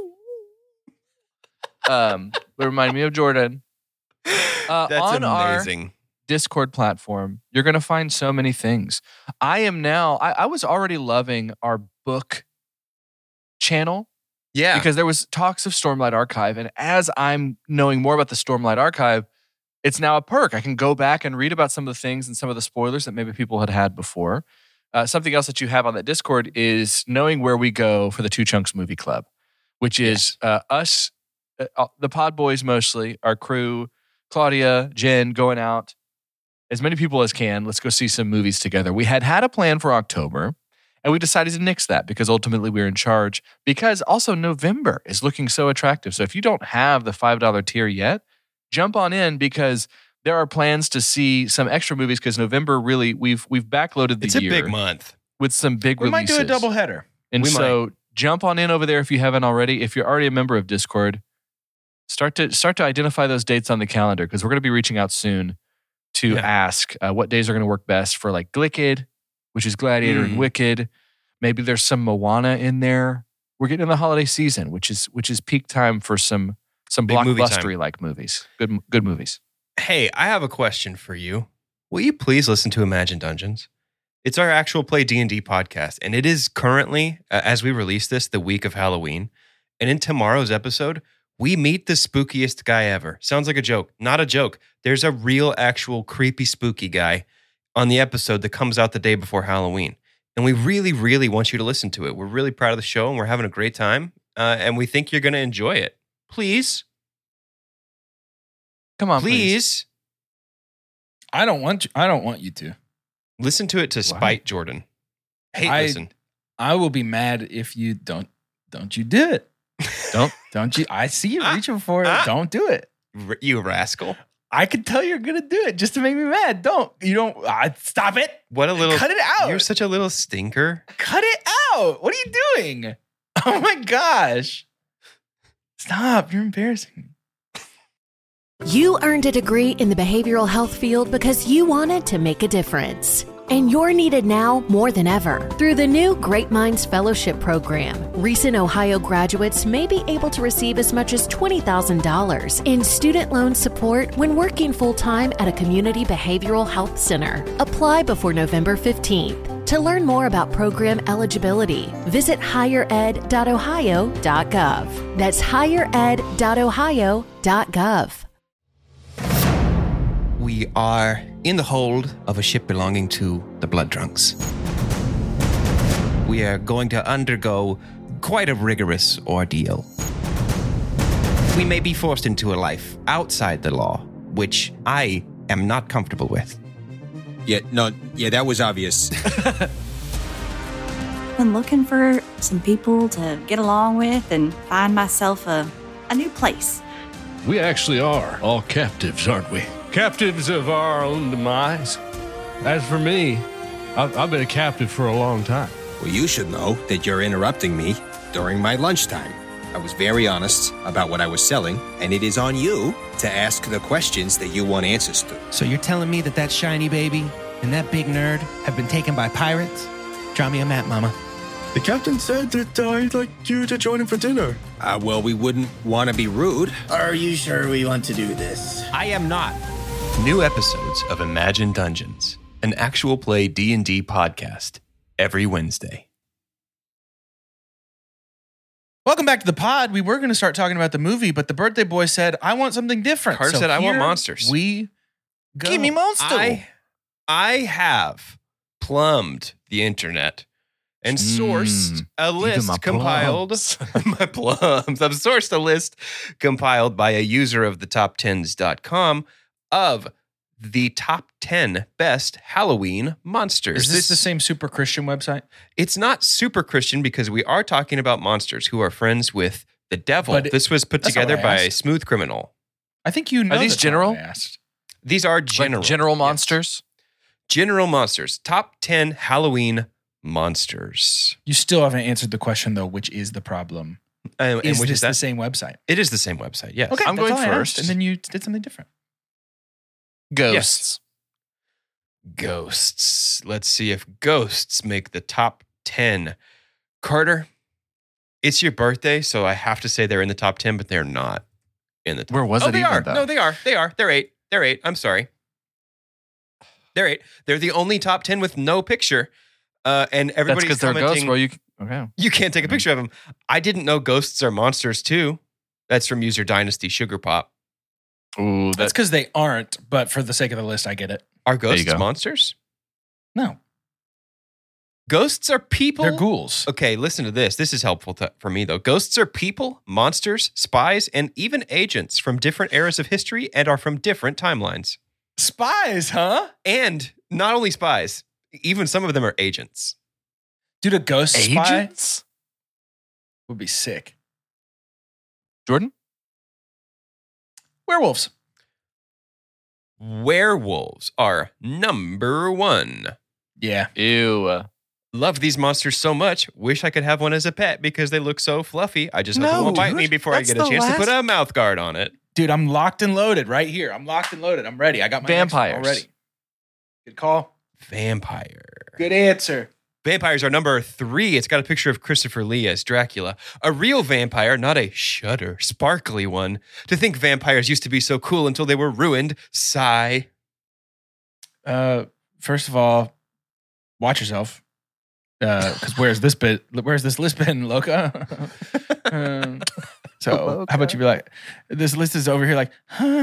S2: It reminded me of Jordan.
S4: That's
S2: on
S4: amazing.
S2: Our Discord platform, you're going to find so many things. I was already loving our book channel.
S4: Yeah.
S2: Because there was talks of Stormlight Archive. And as I'm knowing more about the Stormlight Archive, it's now a perk. I can go back and read about some of the things and some of the spoilers that maybe people had before. Something else that you have on that Discord is knowing where we go for the Two Chunks Movie Club, which is us, the Pod Boys mostly, our crew, Claudia, Jen, going out. As many people as can. Let's go see some movies together. We had a plan for October, and we decided to nix that because ultimately we're in charge. Because also November is looking so attractive. So if you don't have the $5 tier yet, jump on in because there are plans to see some extra movies because November really, we've backloaded the
S4: It's a
S2: year.
S4: big month.
S2: With some big
S3: We might
S2: releases.
S3: do a double header.
S2: And
S4: We
S2: so jump on in over there if you haven't already. If you're already a member of Discord, start to identify those dates on the calendar because we're going to be reaching out soon to ask what days are going to work best for like Glicked, which is Gladiator and Wicked. Maybe there's some Moana in there. We're getting in the holiday season, which is peak time for some
S4: Big movie time.
S2: blockbustery like movies. Good movies.
S4: Hey, I have a question for you. Will you please listen to Imagine Dungeons? It's our actual play D&D podcast, and it is currently, as we release this, the week of Halloween. And in tomorrow's episode, we meet the spookiest guy ever. Sounds like a joke. Not a joke. There's a real, actual, creepy, spooky guy on the episode that comes out the day before Halloween. And we really, really want you to listen to it. We're really proud of the show, and we're having a great time. And we think you're going to enjoy it. Please.
S2: Come on,
S4: Please.
S3: I don't want you to.
S4: Listen to it to spite Jordan. Hey, listen.
S3: I will be mad if you don't you do it. Don't you? I see you reaching for it. Don't do it.
S4: You rascal.
S3: I can tell you're gonna do it just to make me mad. Stop it.
S4: What a little.
S3: Cut it out.
S4: You're such a little stinker.
S3: Cut it out. What are you doing? Oh my gosh. Stop. You're embarrassing me.
S5: You earned a degree in the behavioral health field because you wanted to make a difference. And you're needed now more than ever. Through the new Great Minds Fellowship Program, recent Ohio graduates may be able to receive as much as $20,000 in student loan support when working full-time at a community behavioral health center. Apply before November 15th. To learn more about program eligibility, visit highered.ohio.gov. That's highered.ohio.gov.
S6: We are in the hold of a ship belonging to the Blood Drunks. We are going to undergo quite a rigorous ordeal. We may be forced into a life outside the law, which I am not comfortable with.
S7: Yeah, that was obvious.
S8: Been looking for some people to get along with and find myself a new place.
S9: We actually are all captives, aren't we? Captives of our own demise. As for me, I've been a captive for a long time.
S7: Well, you should know that you're interrupting me during my lunchtime. I was very honest about what I was selling, and it is on you to ask the questions that you want answers to.
S6: So you're telling me that shiny baby and that big nerd have been taken by pirates? Draw me a map, Mama.
S10: The captain said that I'd like you to join him for dinner.
S7: Well, we wouldn't want to be rude.
S11: Are you sure we want to do this?
S6: I am not.
S4: New episodes of Imagine Dungeons, an actual play D&D podcast, every Wednesday.
S3: Welcome back to the pod. We were going to start talking about the movie, but the birthday boy said, I want something different.
S4: Carter said, I want
S3: here
S4: monsters.
S3: We go.
S2: Give me monster.
S4: I have plumbed the internet and sourced a list compiled. My plums. I've sourced a list compiled by a user of the top10s.com of the top 10 best Halloween monsters.
S3: Is this the same super Christian website?
S4: It's not super Christian because we are talking about monsters who are friends with the devil.
S3: But
S4: this was put
S3: that's not
S4: together
S3: what I
S4: by
S3: asked.
S4: Smooth Criminal.
S3: I think you know.
S2: Are these
S3: that's not
S2: general?
S3: what I asked.
S4: These are
S2: Like
S4: general.
S2: general
S4: Yes.
S2: monsters?
S4: General monsters. Top 10 Halloween monsters.
S3: You still haven't answered the question, though, which is the problem.
S4: And
S3: Is
S4: which
S3: this
S4: is that?
S3: the same website?
S4: It is the same website, yes.
S3: Okay,
S2: I'm
S3: that's
S2: going
S3: all I asked,
S2: first.
S3: and then you did something different.
S2: Ghosts.
S4: Ghosts. Let's see if ghosts make the top 10. Carter, it's your birthday, so I have to say they're in the top 10, but they're not in the top.
S2: Where was
S4: Oh,
S2: it
S4: they
S2: even,
S4: are.
S2: though?
S4: No, they are. They are. They're 8. They're 8. I'm sorry. They're 8. They're the only top 10 with no picture. And
S2: That's
S4: everybody's
S2: because they're ghosts.
S4: commenting,
S2: Well, okay.
S4: you can't take a picture of them. I didn't know ghosts are monsters too. That's from user Dynasty Sugar Pop.
S2: Ooh,
S3: That's because they aren't, but for the sake of the list, I get it.
S4: Are
S2: you
S4: ghosts
S2: go.
S4: monsters?
S3: No,
S4: Ghosts are people.
S3: they're ghouls.
S4: Okay, listen to this. This is helpful for me, though. Ghosts are people, monsters, spies, and even agents from different eras of history and are from different timelines.
S3: Spies, huh?
S4: And not only spies, even some of them are agents.
S3: Dude, a ghost spy
S2: Agents?
S3: would be sick.
S2: Jordan?
S3: Werewolves.
S4: Werewolves are number 1.
S3: Yeah.
S2: Ew.
S4: Love these monsters so much. Wish I could have one as a pet because they look so fluffy. I just hope it
S2: No,
S4: won't bite me
S2: dude.
S4: before I
S2: That's
S4: get a
S2: the
S4: chance to put
S2: last-
S4: a mouth guard on it.
S3: Dude, I'm locked and loaded right here. I'm locked and loaded. I'm ready. I got my next one
S2: Vampires.
S3: already. Good call.
S4: Vampire.
S3: Good answer.
S4: Vampires are number 3. It's got a picture of Christopher Lee as Dracula. A real vampire, not a shudder, sparkly one. To think vampires used to be so cool until they were ruined. Sigh.
S3: First of all, watch yourself. Because where's this list been, Loca? So how about you be like, this list is over here like,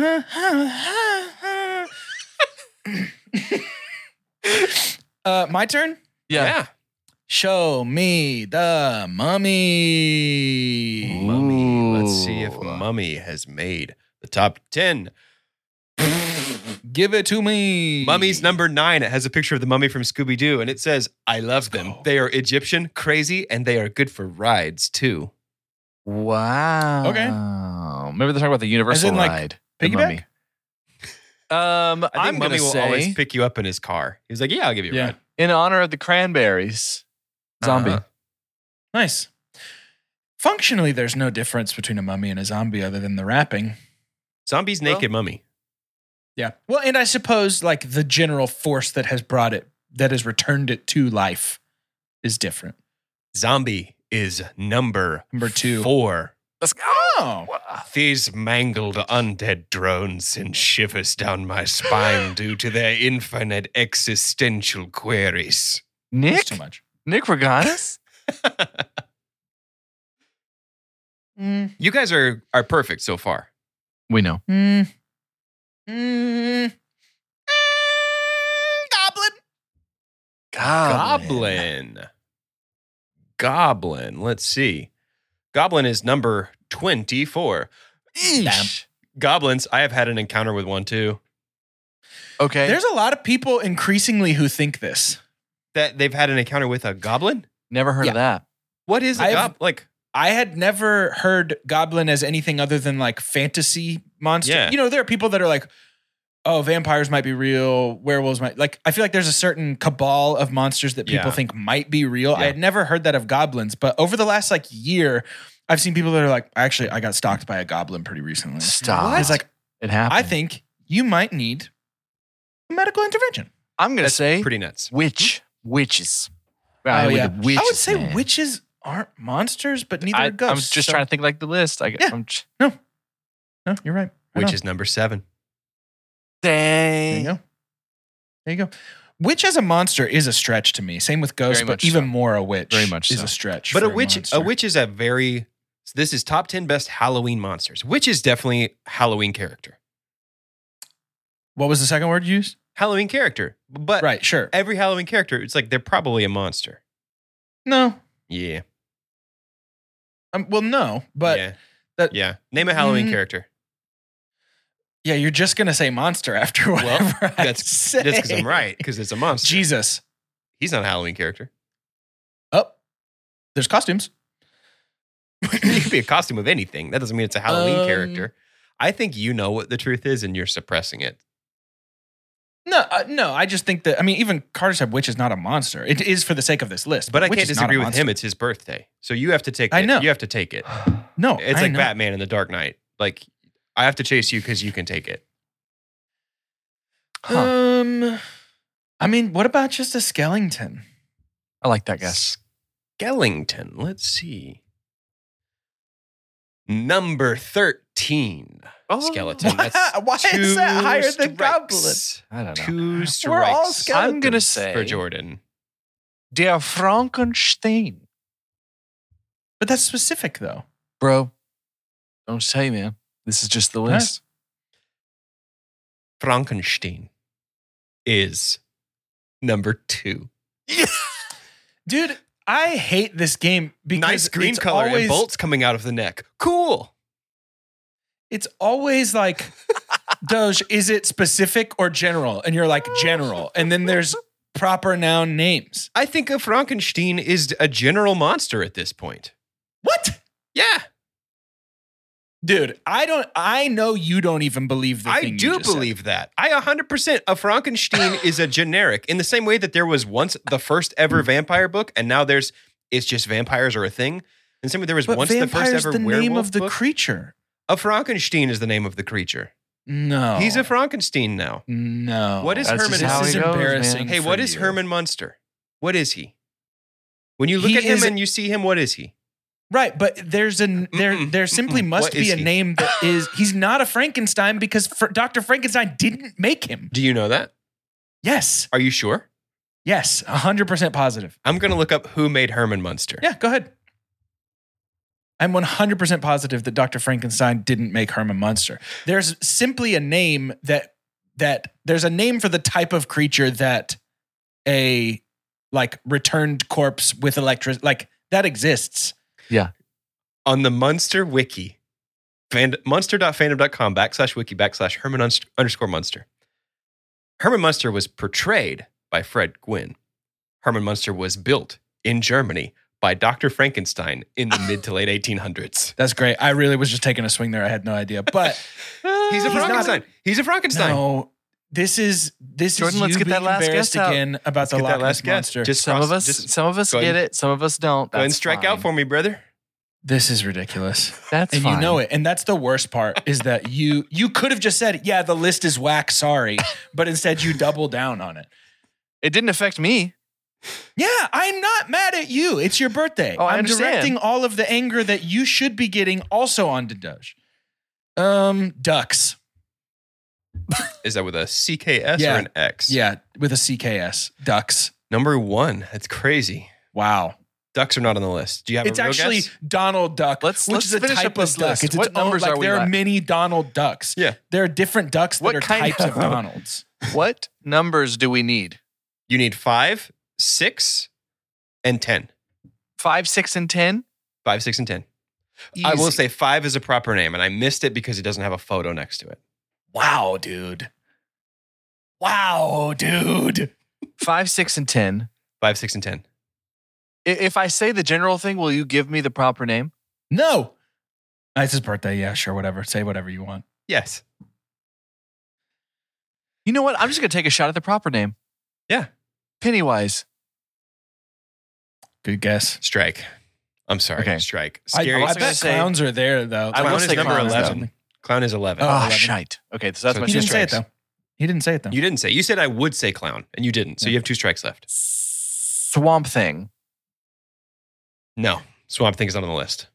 S3: my turn?
S2: Yeah.
S3: Show me the mummy.
S4: Mummy. Let's see if
S2: Ooh.
S4: Mummy has made the top 10.
S3: Give it to me.
S4: Mummy's number 9. It has a picture of the mummy from Scooby-Doo, and it says, I love them. They are Egyptian, crazy, and they are good for rides, too.
S2: Wow.
S3: Okay.
S2: Maybe they're talking about the Universal
S3: in, like,
S2: ride. The
S3: piggyback?
S2: Mummy.
S4: I think
S2: I'm
S4: Mummy
S2: gonna
S4: will
S2: say,
S4: always pick you up in his car. He's like, yeah, I'll give you a
S3: Yeah.
S4: ride.
S2: in honor of the Cranberries, zombie.
S4: Uh-huh.
S3: Nice. Functionally, there's no difference between a mummy and a zombie other than the wrapping.
S4: Zombie's naked mummy.
S3: Yeah. Well, and I suppose like the general force that has brought it, that has returned it to life is different.
S4: Zombie is number
S3: 2.
S4: 4.
S2: Let's go.
S3: Oh.
S4: These mangled undead drones send shivers down my spine due to their infinite existential queries.
S2: Nick?
S3: That's too much.
S2: Nick Reganis?
S4: You guys are perfect so far.
S2: We know.
S3: Goblin.
S4: Goblin. Let's see. Goblin is number 24.
S2: Eesh.
S4: Goblins, I have had an encounter with one too.
S2: Okay.
S3: There's a lot of people increasingly who think this.
S4: That they've had an encounter with a goblin?
S2: Never heard of that.
S4: What is a
S3: I have-
S4: goblin? Like,
S3: I had never heard goblin as anything other than like fantasy monster.
S4: Yeah.
S3: You know, there are people that are like, oh, vampires might be real, werewolves might, like, I feel like there's a certain cabal of monsters that people
S4: Yeah.
S3: think might be real. I
S4: Yeah.
S3: had never heard that of goblins, but over the last like year, I've seen people that are like, actually, I got stalked by a goblin pretty recently.
S2: Stop.
S3: It's like,
S2: It happened.
S3: I think you might need medical intervention.
S2: I'm going to
S4: that's
S2: say
S4: pretty nuts.
S2: witches.
S3: Oh,
S2: I
S3: yeah.
S2: witches,
S3: I would say
S2: man.
S3: witches aren't monsters, but neither are ghosts.
S2: I'm just
S3: so-
S2: trying to think like the list.
S3: Yeah. No, you're right. Right
S4: Which
S3: on.
S4: is number 7.
S3: There
S2: Dang.
S3: you go. There you go. Witch as a monster is a stretch to me. Same with ghost,
S2: Very
S3: but
S2: much
S3: even
S2: so.
S3: more a witch
S2: Very much
S3: is
S2: so.
S3: a stretch.
S4: But
S3: for
S4: a witch
S3: monster.
S4: is a very. This is top 10 best Halloween monsters. Witch is definitely a Halloween character.
S3: What was the second word you used?
S4: Halloween character, but
S3: Right, sure.
S4: every Halloween character, it's like they're probably a monster.
S3: No.
S4: Yeah,
S3: Well, no, but
S4: yeah,
S3: that-
S4: yeah. Name a Halloween
S3: Mm.
S4: character.
S3: yeah, you're just gonna say monster after whatever I
S4: That's
S3: say.
S4: because I'm right because it's a monster.
S3: Jesus.
S4: He's not a Halloween character.
S3: Oh, there's costumes.
S4: It could be a costume of anything. That doesn't mean it's a Halloween
S3: Um,
S4: character. I think you know what the truth is and you're suppressing it.
S3: No. I just think that. I mean, even Carter said witch is not a monster. It is for the sake of this list,
S4: But I
S3: witch
S4: can't
S3: is not a
S4: disagree with
S3: monster.
S4: him. It's his birthday. So you have to take it.
S3: I know.
S4: You have to take it.
S3: No,
S4: It's
S3: I
S4: like
S3: know.
S4: Batman in the Dark Knight. Like, I have to chase you because you can take it.
S3: I mean, what about just a Skellington?
S2: I like that guess.
S4: Skellington. Let's see. Number 13. Skeleton. That's
S3: Why is that higher than Goblin?
S2: I don't know.
S4: 2 strikes.
S3: We're all skeletons.
S2: I'm gonna say
S4: for Jordan.
S2: Der Frankenstein.
S3: But that's specific, though.
S2: Bro, don't say, man. This is just the list.
S4: Frankenstein is number 2.
S3: Dude, I hate this game because
S4: Nice green
S3: it's
S4: color
S3: always,
S4: and bolts coming out of the neck. Cool.
S3: It's always like, Doge, is it specific or general? And you're like, general. And then there's proper noun names.
S4: I think a Frankenstein is a general monster at this point.
S3: What?
S4: Yeah.
S3: Dude, I know you don't even believe the
S4: I
S3: thing you
S4: do
S3: just said.
S4: believe that. I 100%. A Frankenstein is a generic in the same way that there was once the first ever vampire book and now it's just vampires are a thing. And same way there was
S3: But
S4: once the first
S3: vampire's
S4: ever
S3: the
S4: werewolf
S3: name of the
S4: book.
S3: creature.
S4: A Frankenstein is the name of the creature.
S3: No.
S4: He's a Frankenstein now.
S3: No.
S4: What is
S2: That's
S4: Herman
S2: just how
S3: This
S2: he
S3: is
S2: goes,
S3: embarrassing.
S2: man.
S4: Hey,
S3: for
S4: what is
S3: you.
S4: Herman Munster? What is he? When you look
S3: He
S4: at him
S3: is-
S4: and you see him, what is he?
S3: Right, but there simply must
S4: What
S3: be
S4: is
S3: a
S4: he?
S3: name that is. He's not a Frankenstein because Dr. Frankenstein didn't make him.
S4: Do you know that?
S3: Yes,
S4: Are you sure?
S3: yes, 100% positive.
S4: I'm going to look up who made Herman Munster.
S3: Yeah, go ahead. I'm 100% positive that Dr. Frankenstein didn't make Herman Munster. There's simply a name that there's a name for the type of creature that a like returned corpse with electric like that exists.
S4: On the Munster wiki, munster.fandom.com/wiki/Herman_Munster. Herman Munster was portrayed by Fred Gwynn. Herman Munster was built in Germany by Dr. Frankenstein in the mid to late 1800s.
S3: That's great. I really was just taking a swing there. I had no idea. But
S4: He's a Frankenstein. He's a Frankenstein.
S3: no, this is
S2: Jordan,
S3: you
S2: let's get
S3: being
S2: that last
S3: embarrassed
S2: guess out.
S3: again about the
S4: get that
S3: Loch Ness
S4: last guess.
S3: monster.
S4: Just
S2: Some of
S4: cross-
S2: us
S4: just
S2: get
S4: go ahead.
S2: it. Some of us don't.
S4: Go ahead and
S2: That's
S4: strike
S2: fine.
S4: out for me, brother.
S3: This is ridiculous.
S2: That's
S3: and
S2: fine.
S3: you know it. And that's the worst part is that you could have just said, yeah, the list is whack, sorry. But instead you double down on it.
S2: It didn't affect me.
S3: Yeah, I'm not mad at you. It's your birthday.
S2: Oh, I
S3: I'm
S2: understand.
S3: directing all of the anger that you should be getting also onto Doge. Ducks.
S4: Is that with a CKS
S3: Yeah.
S4: or an X?
S3: Yeah, with a CKS. Ducks.
S4: Number 1. That's crazy.
S3: Wow.
S4: Ducks are not on the list. Do you have
S3: It's
S4: a real
S3: actually
S4: guess?
S3: Donald Duck,
S2: Let's
S3: which is a
S2: finish
S3: type
S2: up this
S3: of duck.
S2: list.
S3: It's
S2: What
S3: its own,
S2: numbers
S3: like
S2: are we
S3: there are
S2: at?
S3: many Donald Ducks.
S4: Yeah.
S3: There are different ducks
S2: What
S3: that are
S2: kind
S3: types of
S2: of-
S3: Donalds.
S2: What numbers do we need?
S4: You need 5, 6, and 10.
S2: 5, 6, and 10?
S4: 5, 6, and 10. I will
S2: Easy.
S4: say 5 is a proper name, and I missed it because it doesn't have a photo next to it.
S3: Wow, dude. Wow, dude.
S2: 5, 6, and 10.
S4: 5, 6, and 10.
S2: If I say the general thing, will you give me the proper name?
S3: No. It's his birthday. Yeah, sure, whatever. Say whatever you want.
S4: Yes.
S2: You know what? I'm just going to take a shot at the proper name.
S4: Yeah.
S2: Pennywise.
S3: Good guess.
S4: Strike. I'm sorry.
S2: Okay.
S4: Strike.
S3: I
S4: Scary.
S2: was
S3: bet
S2: gonna say-
S3: clowns are there, though.
S2: I
S4: Clown
S2: will
S4: is
S2: say
S4: number
S2: clowns,
S4: 11. Clown is 11.
S2: Oh,
S3: 11.
S2: shite. Okay, so that's
S4: So
S2: my
S3: He
S2: two
S3: didn't say it,
S2: strikes.
S3: though. He didn't say it, though.
S4: You didn't say. You said I would say clown, and you didn't. So you have 2 strikes left.
S2: Swamp Thing.
S4: No. Swamp Thing is not on the list.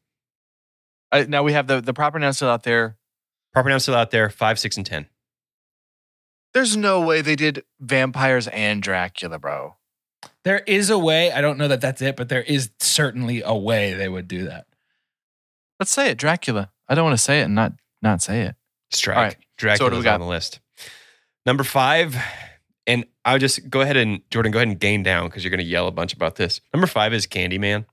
S2: Now we have the proper noun still out there.
S4: Proper noun still out there. 5, 6, and 10.
S2: There's no way they did vampires and Dracula, bro.
S3: There is a way. I don't know that that's it, but there is certainly a way they would do that.
S2: Let's say it, Dracula. I don't want to say it and not say it.
S4: Strike.
S2: All right.
S4: Dracula's
S2: So what do we got?
S4: on the list. Number 5, and I'll just go ahead and, Jordan, go ahead and gain down because you're going to yell a bunch about this. Number 5 is Candyman.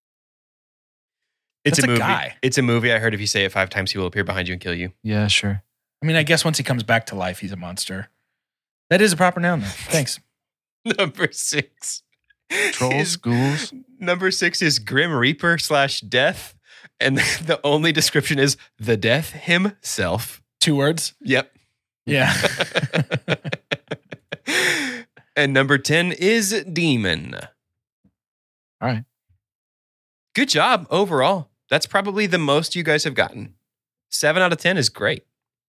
S4: It's
S3: That's
S4: a movie.
S3: guy.
S4: It's a movie. I heard if you say it 5 times, he will appear behind you and kill you.
S2: Yeah, sure.
S3: I mean, I guess once he comes back to life, he's a monster. That is a proper noun, though. Thanks.
S4: Number 6.
S2: Trolls, ghouls.
S4: Number 6 is Grim Reaper / Death. And the only description is the death himself.
S3: 2 words?
S4: Yep.
S3: Yeah.
S4: And number 10 is Demon.
S2: All right.
S4: Good job overall. That's probably the most you guys have gotten. 7 out of 10 is great.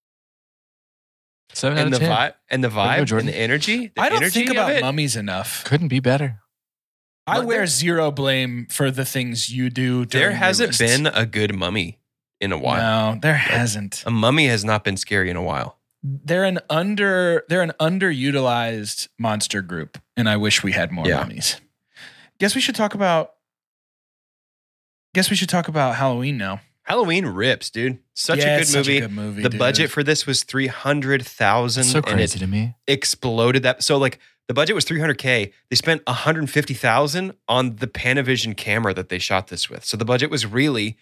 S2: 7
S4: And
S2: out
S4: the
S2: of 10.
S4: vibe and the
S2: Way to go,
S4: vibe and
S2: Jordan.
S4: the energy. The
S3: I don't
S4: energy
S3: think
S4: of
S3: about
S4: it.
S3: mummies enough.
S2: Couldn't be better.
S3: I
S4: But
S3: wear
S4: there-
S3: zero blame for the things you do.
S4: There
S3: during your
S4: hasn't
S3: lists.
S4: been a good mummy in a while.
S3: No, there hasn't.
S4: A mummy has not been scary in a while.
S3: They're an underutilized monster group, and I wish we had more
S4: Yeah.
S3: mummies. Guess we should talk about Halloween now.
S4: Halloween rips, dude. Such
S3: Yeah,
S4: a
S3: it's
S4: good movie.
S3: such a good movie,
S4: The
S3: dude.
S4: budget for this was $300,000.
S2: It's so
S4: and
S2: crazy
S4: it
S2: to me.
S4: exploded that. So like the budget was $300K. They spent $150,000 on the Panavision camera that they shot this with. So the budget was really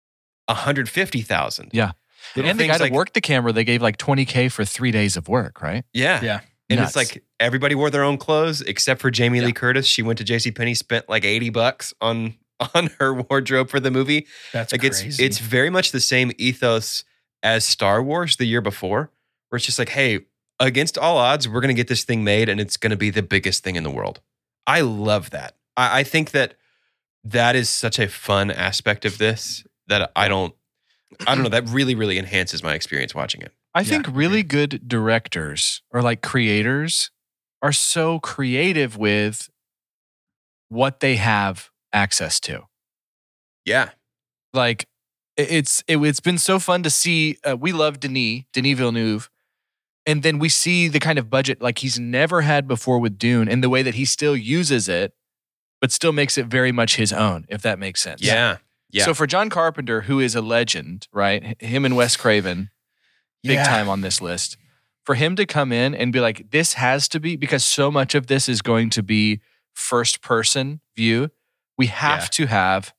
S4: $150,000.
S2: Yeah.
S4: Little
S2: And the
S4: things
S2: guy
S4: like-
S2: that worked the camera, they gave like $20K for 3 days of work, right?
S4: Yeah.
S3: Yeah.
S4: And
S2: Nuts.
S4: it's like everybody wore their own clothes except for Jamie Lee Curtis. She went to JCPenney, spent like $80 on her wardrobe for the movie.
S3: That's
S4: Like
S3: crazy.
S4: it's very much the same ethos as Star Wars the year before, where it's just like, hey, against all odds, we're gonna get this thing made and it's gonna be the biggest thing in the world. I love that. I think that is such a fun aspect of this that I don't know, that really, really enhances my experience watching it.
S2: I think really good directors or like creators are so creative with what they have access to.
S4: Yeah.
S2: Like it's been so fun to see. We love Denis Villeneuve, and then we see the kind of budget like he's never had before with Dune, and the way that he still uses it, but still makes it very much his own. If that makes sense.
S4: Yeah. Yeah.
S2: So for John Carpenter, who is a legend, right? Him and Wes Craven, big
S3: Yeah.
S2: time on this list. For him to come in and be like, this has to be, because so much of this is going to be first person view. We have to have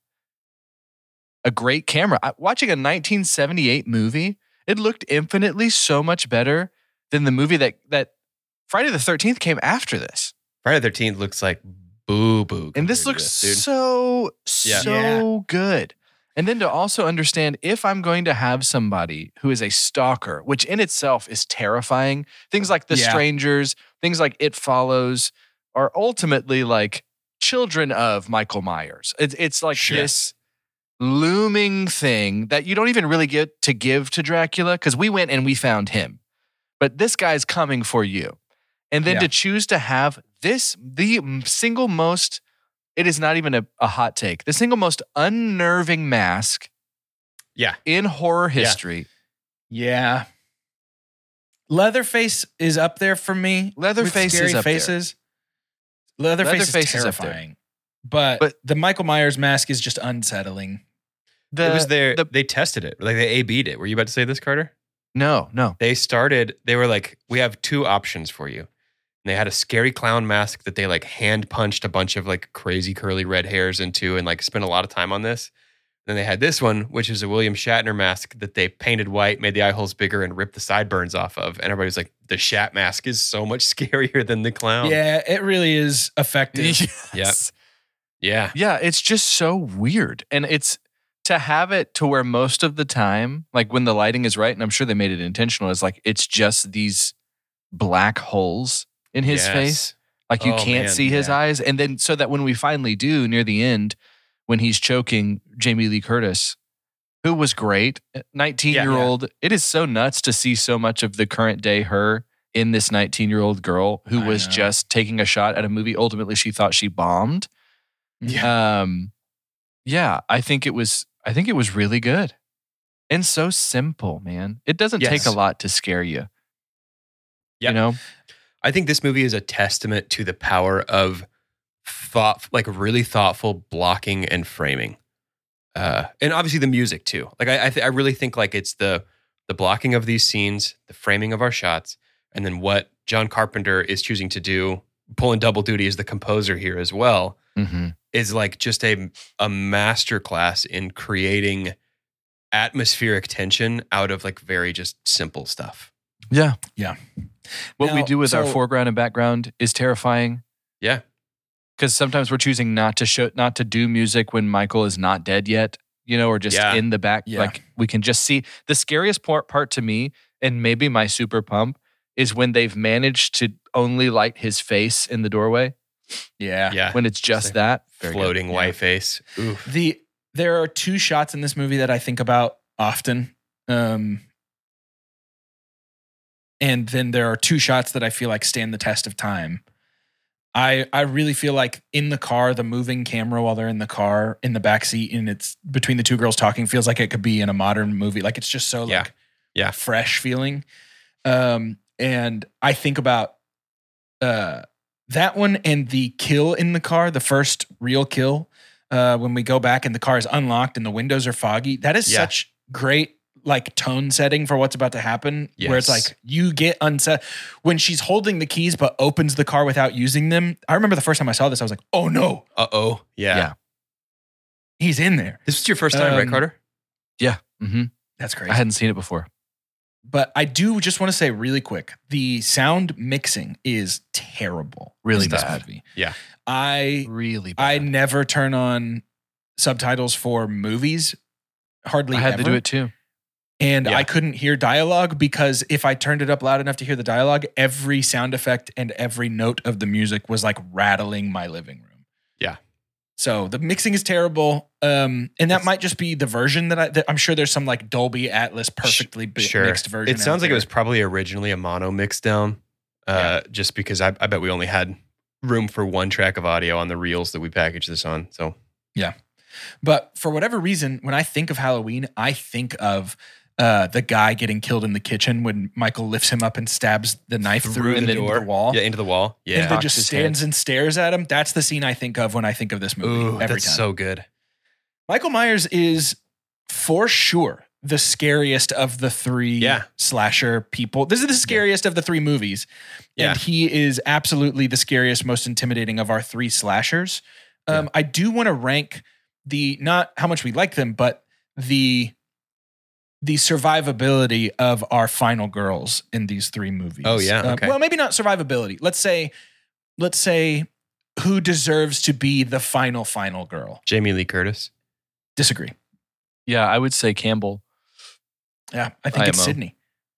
S2: a great camera. Watching a 1978 movie, it looked infinitely so much better than the movie that Friday the 13th came after this.
S4: Friday the 13th looks like boo-boo.
S2: And this
S4: compared
S2: looks
S4: to dude.
S2: so
S3: Yeah.
S2: good. And then to also understand if I'm going to have somebody who is a stalker, which in itself is terrifying, things like The
S3: Yeah.
S2: Strangers, things like It Follows are ultimately like children of Michael Myers. It's like
S3: Sure.
S2: this looming thing that you don't even really get to give to Dracula because we went and we found him. But this guy's coming for you. And then
S3: Yeah.
S2: to choose to have this, the single most, it is not even a hot take, the single most unnerving mask
S4: Yeah.
S2: in horror history.
S3: Yeah. Leatherface is up there for me.
S2: Leatherface
S3: with scary
S2: is up there.
S3: faces. Leatherface
S2: Leatherface
S3: is
S2: is up there.
S3: terrifying. But the Michael Myers mask is just unsettling.
S2: The,
S4: It was there.
S2: the-
S4: They tested it. Like they A/B'd it. Were you about to say this, Carter?
S2: no.
S4: They were like, we have 2 options for you. And they had a scary clown mask that they like hand punched a bunch of like crazy curly red hairs into and like spent a lot of time on this. Then they had this one, which is a William Shatner mask that they painted white, made the eye holes bigger, and ripped the sideburns off of. And everybody was like, the Shat mask is so much scarier than the clown.
S3: Yeah, it really is effective.
S2: Yes.
S4: Yeah.
S2: Yeah, it's just so weird. And it's to have it to where most of the time, like when the lighting is right, and I'm sure they made it intentional, is like it's just these black holes in his
S4: Yes.
S2: face. Like you
S4: Oh,
S2: can't
S4: man,
S2: see his
S3: yeah.
S2: eyes. And then so that when we finally do near the end, when he's choking Jamie Lee Curtis, who was great, 19-year-old, it is so nuts to see so much of the current day her in this 19-year-old girl who
S3: I
S2: was
S3: know.
S2: just taking a shot at a movie. Ultimately, she thought she bombed. Yeah, I think it was really good. And so simple, man. It doesn't take
S4: Yes.
S2: a lot to scare you.
S4: Yep.
S2: You know?
S4: I think this movie is a testament to the power of really thoughtful blocking and framing. And obviously the music too. Like I really think like it's the blocking of these scenes, the framing of our shots, and then what John Carpenter is choosing to do, pulling double duty as the composer here as well, is like just a masterclass in creating atmospheric tension out of like very just simple stuff.
S2: Yeah.
S3: Yeah.
S2: What we do with our foreground and background is terrifying.
S4: Yeah.
S2: Because sometimes we're choosing not to do music when Michael is not dead yet, you know, or just in the back.
S3: Yeah.
S2: Like we can just see the scariest part to me, and maybe my super pump, is when they've managed to only light his face in the doorway.
S3: Yeah.
S4: Yeah.
S2: When it's just that. Very
S4: floating
S2: good.
S4: white face. Oof.
S3: There are two shots in this movie that I think about often. And then there are two shots that I feel like stand the test of time. I really feel like in the car, the moving camera while they're in the car in the backseat and it's between the two girls talking feels like it could be in a modern movie. Like it's just so fresh feeling. And I think about that one and the kill in the car, the first real kill, when we go back and the car is unlocked and the windows are foggy. That is such great like tone setting for what's about to happen, where it's like you get unset when she's holding the keys but opens the car without using them. I remember the first time I saw this, I was like, oh no.
S4: Uh-oh. Yeah.
S3: He's in there.
S4: This was your first time, right, Carter?
S2: Yeah. Mm-hmm.
S3: That's crazy.
S2: I hadn't seen it before.
S3: But I do just want to say really quick, the sound mixing is terrible.
S2: Really
S3: in this
S2: bad.
S3: movie.
S4: Yeah.
S2: Really bad.
S3: I never turn on subtitles for movies. Hardly
S2: I had
S3: ever.
S2: to do it too.
S3: And I couldn't hear dialogue because if I turned it up loud enough to hear the dialogue, every sound effect and every note of the music was like rattling my living room.
S4: Yeah.
S3: So the mixing is terrible. And that might just be the version that I'm sure there's some like Dolby Atlas perfectly mixed version.
S4: It sounds like it was probably originally a mono mix down, just because I bet we only had room for one track of audio on the reels that we packaged this on. So
S3: yeah. But for whatever reason, when I think of Halloween, I think of the guy getting killed in the kitchen when Michael lifts him up and stabs the knife through the door. Into the wall.
S4: Yeah, into the wall. Yeah.
S3: And then just stands and stares at him. That's the scene I think of when I think of this movie.
S4: Ooh,
S3: every
S4: that's
S3: time.
S4: so good.
S3: Michael Myers is for sure the scariest of the three slasher people. This is the scariest of the three movies. And he is absolutely the scariest, most intimidating of our three slashers. I do want to rank not how much we like them, but the survivability of our final girls in these three movies.
S4: Oh yeah. Okay.
S3: Well, maybe not survivability. Let's say who deserves to be the final girl?
S4: Jamie Lee Curtis.
S3: Disagree.
S2: Yeah, I would say Campbell.
S3: Yeah, I think it's Sydney.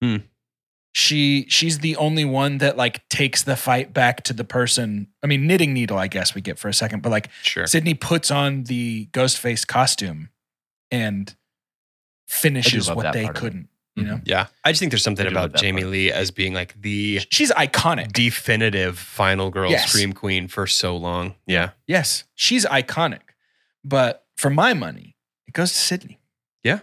S3: She's the only one that like takes the fight back to the person. I mean, knitting needle, I guess we get for a second, but like Sydney puts on the Ghostface costume and finishes what they couldn't. You know?
S4: Yeah. I just think there's something about Jamie Lee as being like
S3: she's iconic,
S4: definitive final girl scream queen for so long. Yeah.
S3: Yes, she's iconic. But for my money, it goes to Sydney.
S4: Yeah.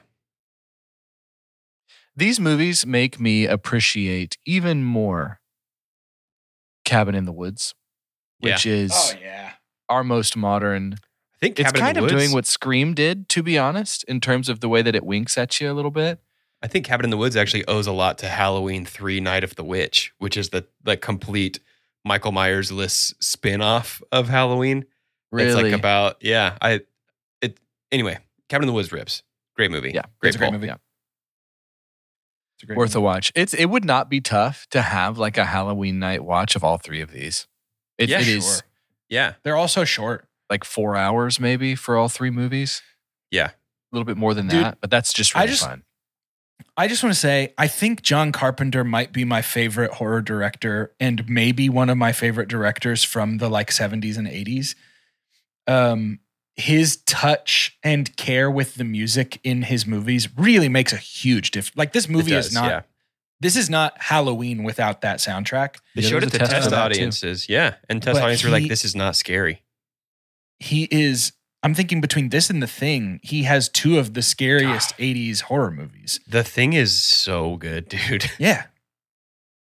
S2: These movies make me appreciate even more Cabin in the Woods, which is our most modern.
S4: I think
S2: it's
S4: Cabin
S2: kind
S4: in the
S2: of
S4: Woods,
S2: doing what Scream did, to be honest, in terms of the way that it winks at you a little bit.
S4: I think Cabin in the Woods actually owes a lot to Halloween 3 Night of the Witch, which is the like complete Michael Myers-less spin-off of Halloween.
S2: Really?
S4: It's like about, anyway, Cabin in the Woods rips. Great movie.
S2: Yeah.
S3: It's a great movie.
S2: Yeah. Worth a watch. It would not be tough to have like a Halloween night watch of all three of these. It is.
S4: Yeah.
S3: They're all so short.
S2: Like 4 hours maybe for all three movies.
S4: Yeah.
S2: A little bit more than that, but that's just really fun.
S3: I just want to say, I think John Carpenter might be my favorite horror director and maybe one of my favorite directors from the like 70s and 80s. His touch and care with the music in his movies really makes a huge difference. Like this movie is not, this is not Halloween without that soundtrack.
S4: They showed it to test audiences. Yeah. And test audiences were like, this is not scary.
S3: He is, I'm thinking between this and The Thing, he has two of the scariest 80s horror movies.
S4: The Thing is so good, dude.
S3: Yeah.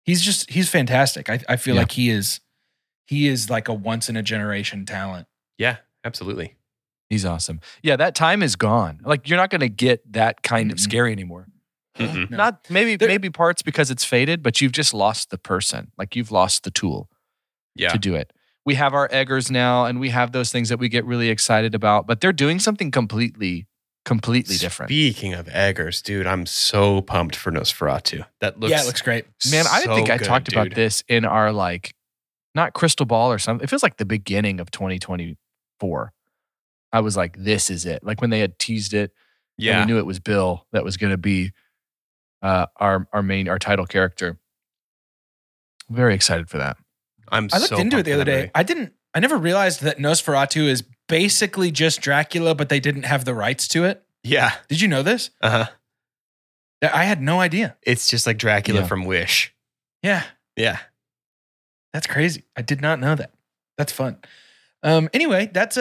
S3: he's fantastic. I feel like he is like a once in a generation talent.
S4: Yeah, absolutely.
S2: He's awesome. Yeah, that time is gone. Like you're not going to get that kind of scary anymore.
S4: Mm-mm.
S3: No.
S2: Not maybe parts because it's faded, but you've just lost the person. Like you've lost the tool to do it. We have our Eggers now, and we have those things that we get really excited about, but they're doing something completely different.
S4: Speaking of Eggers, dude, I'm so pumped for Nosferatu. That looks
S3: it looks great.
S2: Man, I didn't think I
S4: good,
S2: talked about
S4: dude.
S2: this in our like, not crystal ball or something. It feels like the beginning of 2024. I was like, this is it. Like when they had teased it, and we knew it was Bill that was going to be our title character. Very excited for that.
S3: I looked into it the other day. I never realized that Nosferatu is basically just Dracula, but they didn't have the rights to it.
S4: Yeah.
S3: Did you know this?
S4: Uh-huh.
S3: I had no idea.
S4: It's just like Dracula from Wish.
S3: Yeah.
S4: Yeah.
S3: That's crazy. I did not know that. That's fun. Anyway, that's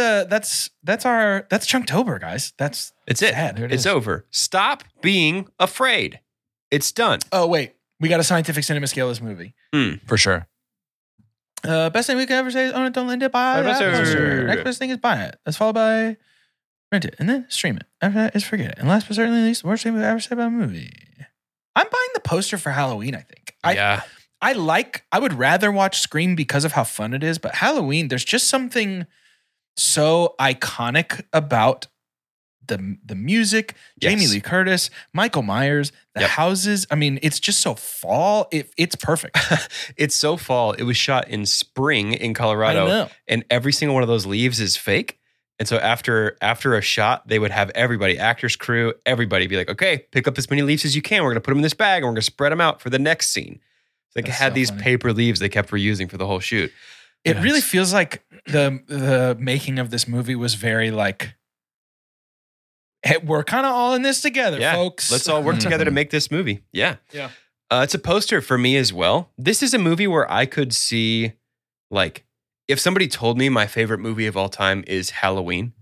S3: Chunktober, guys. It's sad.
S4: It's over. Stop being afraid. It's done.
S3: Oh, wait. We got a scientific cinema scale this movie.
S2: For sure.
S3: Best thing we can ever say is own it, don't lend it, buy it. Next best thing is buy it. That's followed by rent it and then stream it. After that is forget it. And last but certainly least, the worst thing we've ever said about a movie. I'm buying the poster for Halloween, I think. I would rather watch Scream because of how fun it is, but Halloween, there's just something so iconic about the music, Jamie Lee Curtis, Michael Myers, the houses. I mean, it's just so fall. It's perfect.
S4: It's so fall. It was shot in spring in Colorado.
S3: I know.
S4: And every single one of those leaves is fake. And so after a shot, they would have everybody, actors, crew, everybody be like, okay, pick up as many leaves as you can. We're going to put them in this bag and we're going to spread them out for the next scene. So they had these paper leaves they kept reusing for the whole shoot.
S3: It really feels like the making of this movie was very like, hey, we're kind of all in this together, folks.
S4: Let's all work together to make this movie. Yeah.
S3: Yeah.
S4: It's a poster for me as well. This is a movie where I could see, like, if somebody told me my favorite movie of all time is Halloween,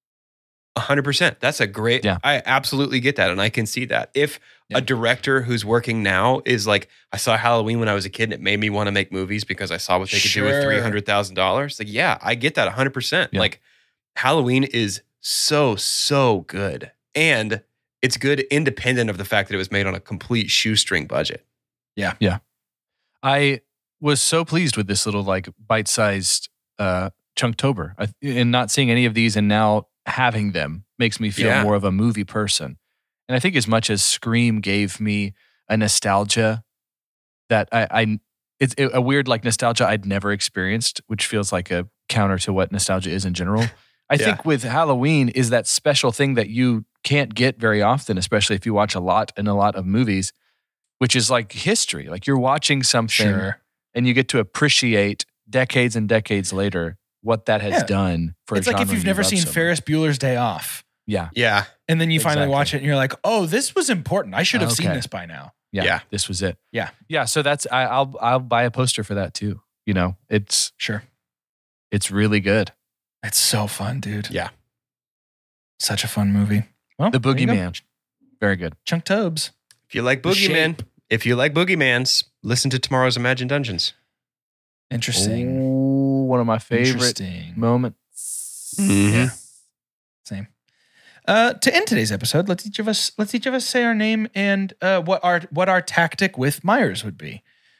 S4: 100%. That's a great, I absolutely get that. And I can see that. If a director who's working now is like, I saw Halloween when I was a kid and it made me want to make movies because I saw what they could do with $300,000. Like, yeah, I get that 100%.
S2: Yeah.
S4: Like, Halloween is so good. And it's good independent of the fact that it was made on a complete shoestring budget.
S3: Yeah.
S2: Yeah. I was so pleased with this little like bite-sized Chunktober. And not seeing any of these and now having them makes me feel more of a movie person. And I think as much as Scream gave me a nostalgia that it's a weird like nostalgia I'd never experienced, which feels like a counter to what nostalgia is in general. I think with Halloween is that special thing that you can't get very often, especially if you watch a lot of movies, which is like history. Like you're watching something and you get to appreciate decades and decades later what that has done for
S3: it's
S2: a
S3: like
S2: genre
S3: if you've never seen Ferris Bueller's Day Off.
S2: Yeah.
S4: Yeah.
S3: And then you finally watch it and you're like, oh, this was important. I should have seen this by now.
S2: Yeah. This was it.
S3: Yeah.
S2: Yeah. So that's I'll buy a poster for that too. You know, it's really good.
S3: It's so fun, dude.
S4: Yeah.
S3: Such a fun movie. Well,
S2: The Boogeyman. Very good.
S3: Chunktobes.
S4: If you like Boogeymans, listen to tomorrow's Imagine Dungeons.
S3: Interesting.
S2: Ooh, one of my favorite moments.
S4: Mm-hmm.
S3: Yeah. Same. To end today's episode, let's each of us say our name and what our tactic with Myers would be.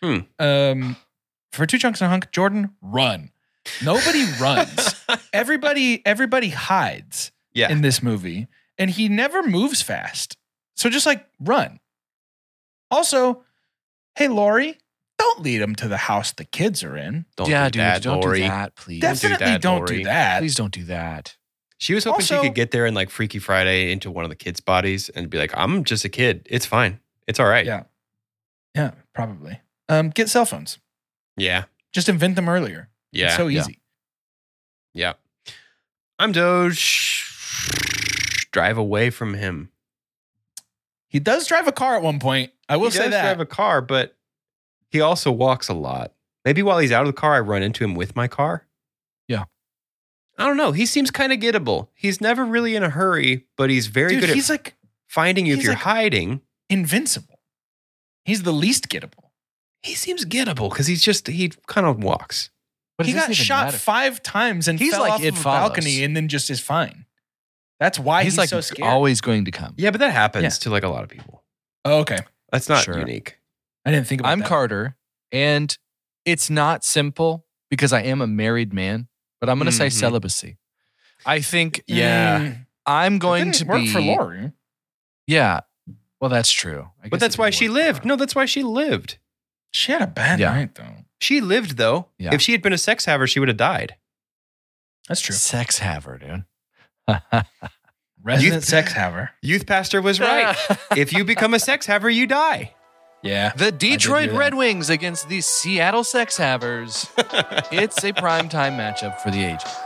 S3: For 2 Chunks and a Hunk, Jordan, run. Nobody runs. Everybody hides in this movie, and he never moves fast. So just like run. Also, hey Lori, don't lead them to the house the kids are in.
S4: Don't do
S2: that, please.
S3: Definitely don't do that.
S2: Please don't do that.
S4: She was hoping she could get there and like Freaky Friday into one of the kids' bodies and be like, I'm just a kid. It's fine. It's all right.
S3: Yeah. Yeah, probably. Get cell phones.
S4: Yeah.
S3: Just invent them earlier.
S4: Yeah.
S3: It's so easy.
S4: Yeah. I'm Doge. Drive away from him.
S3: He does drive a car at one point. I will say that.
S4: He does drive a car, but he also walks a lot. Maybe while he's out of the car, I run into him with my car.
S2: Yeah.
S4: I don't know. He seems kind of gettable. He's never really in a hurry, but he's very good
S3: he's
S4: at finding you if you're
S3: like
S4: hiding.
S3: Invincible. He's the least gettable.
S4: He seems gettable because he kind of walks.
S2: But
S3: He
S2: it doesn't
S3: got
S2: even
S3: shot
S2: matter.
S3: 5 times and
S2: He's
S3: fell
S2: like
S3: off
S2: It
S3: of a
S2: Follows.
S3: balcony and then just is fine. That's why he's
S2: like
S3: so scared.
S2: always going to come.
S4: Yeah, but that happens
S3: Yeah.
S4: to like a lot of people.
S3: Oh, okay.
S4: That's not
S2: Sure.
S4: unique.
S3: I didn't think about
S2: I'm
S3: that.
S2: Carter, and it's not simple because I am a married man, but I'm going to say
S4: Mhm.
S2: celibacy. I think
S4: Yeah.
S2: I'm
S3: It
S2: going
S3: didn't
S2: to
S3: work
S2: be.
S3: for Lori.
S2: Yeah. Well, that's true. I
S4: But
S2: guess
S4: that's
S2: it
S4: why
S2: did
S4: she
S2: work for
S4: lived.
S2: her.
S4: No, that's why she lived.
S3: She had a bad
S2: Yeah.
S3: night, though.
S4: She lived though.
S2: Yeah.
S4: If she had been a sex haver, she would have died.
S3: That's true.
S2: Sex haver, dude.
S3: Resident
S4: Youth-
S3: sex haver.
S4: Youth pastor was right. If you become a sex haver, you die.
S3: Yeah.
S2: The Detroit
S3: hear that.
S2: Red Wings against the Seattle Sex Havers. It's a primetime matchup for the ages.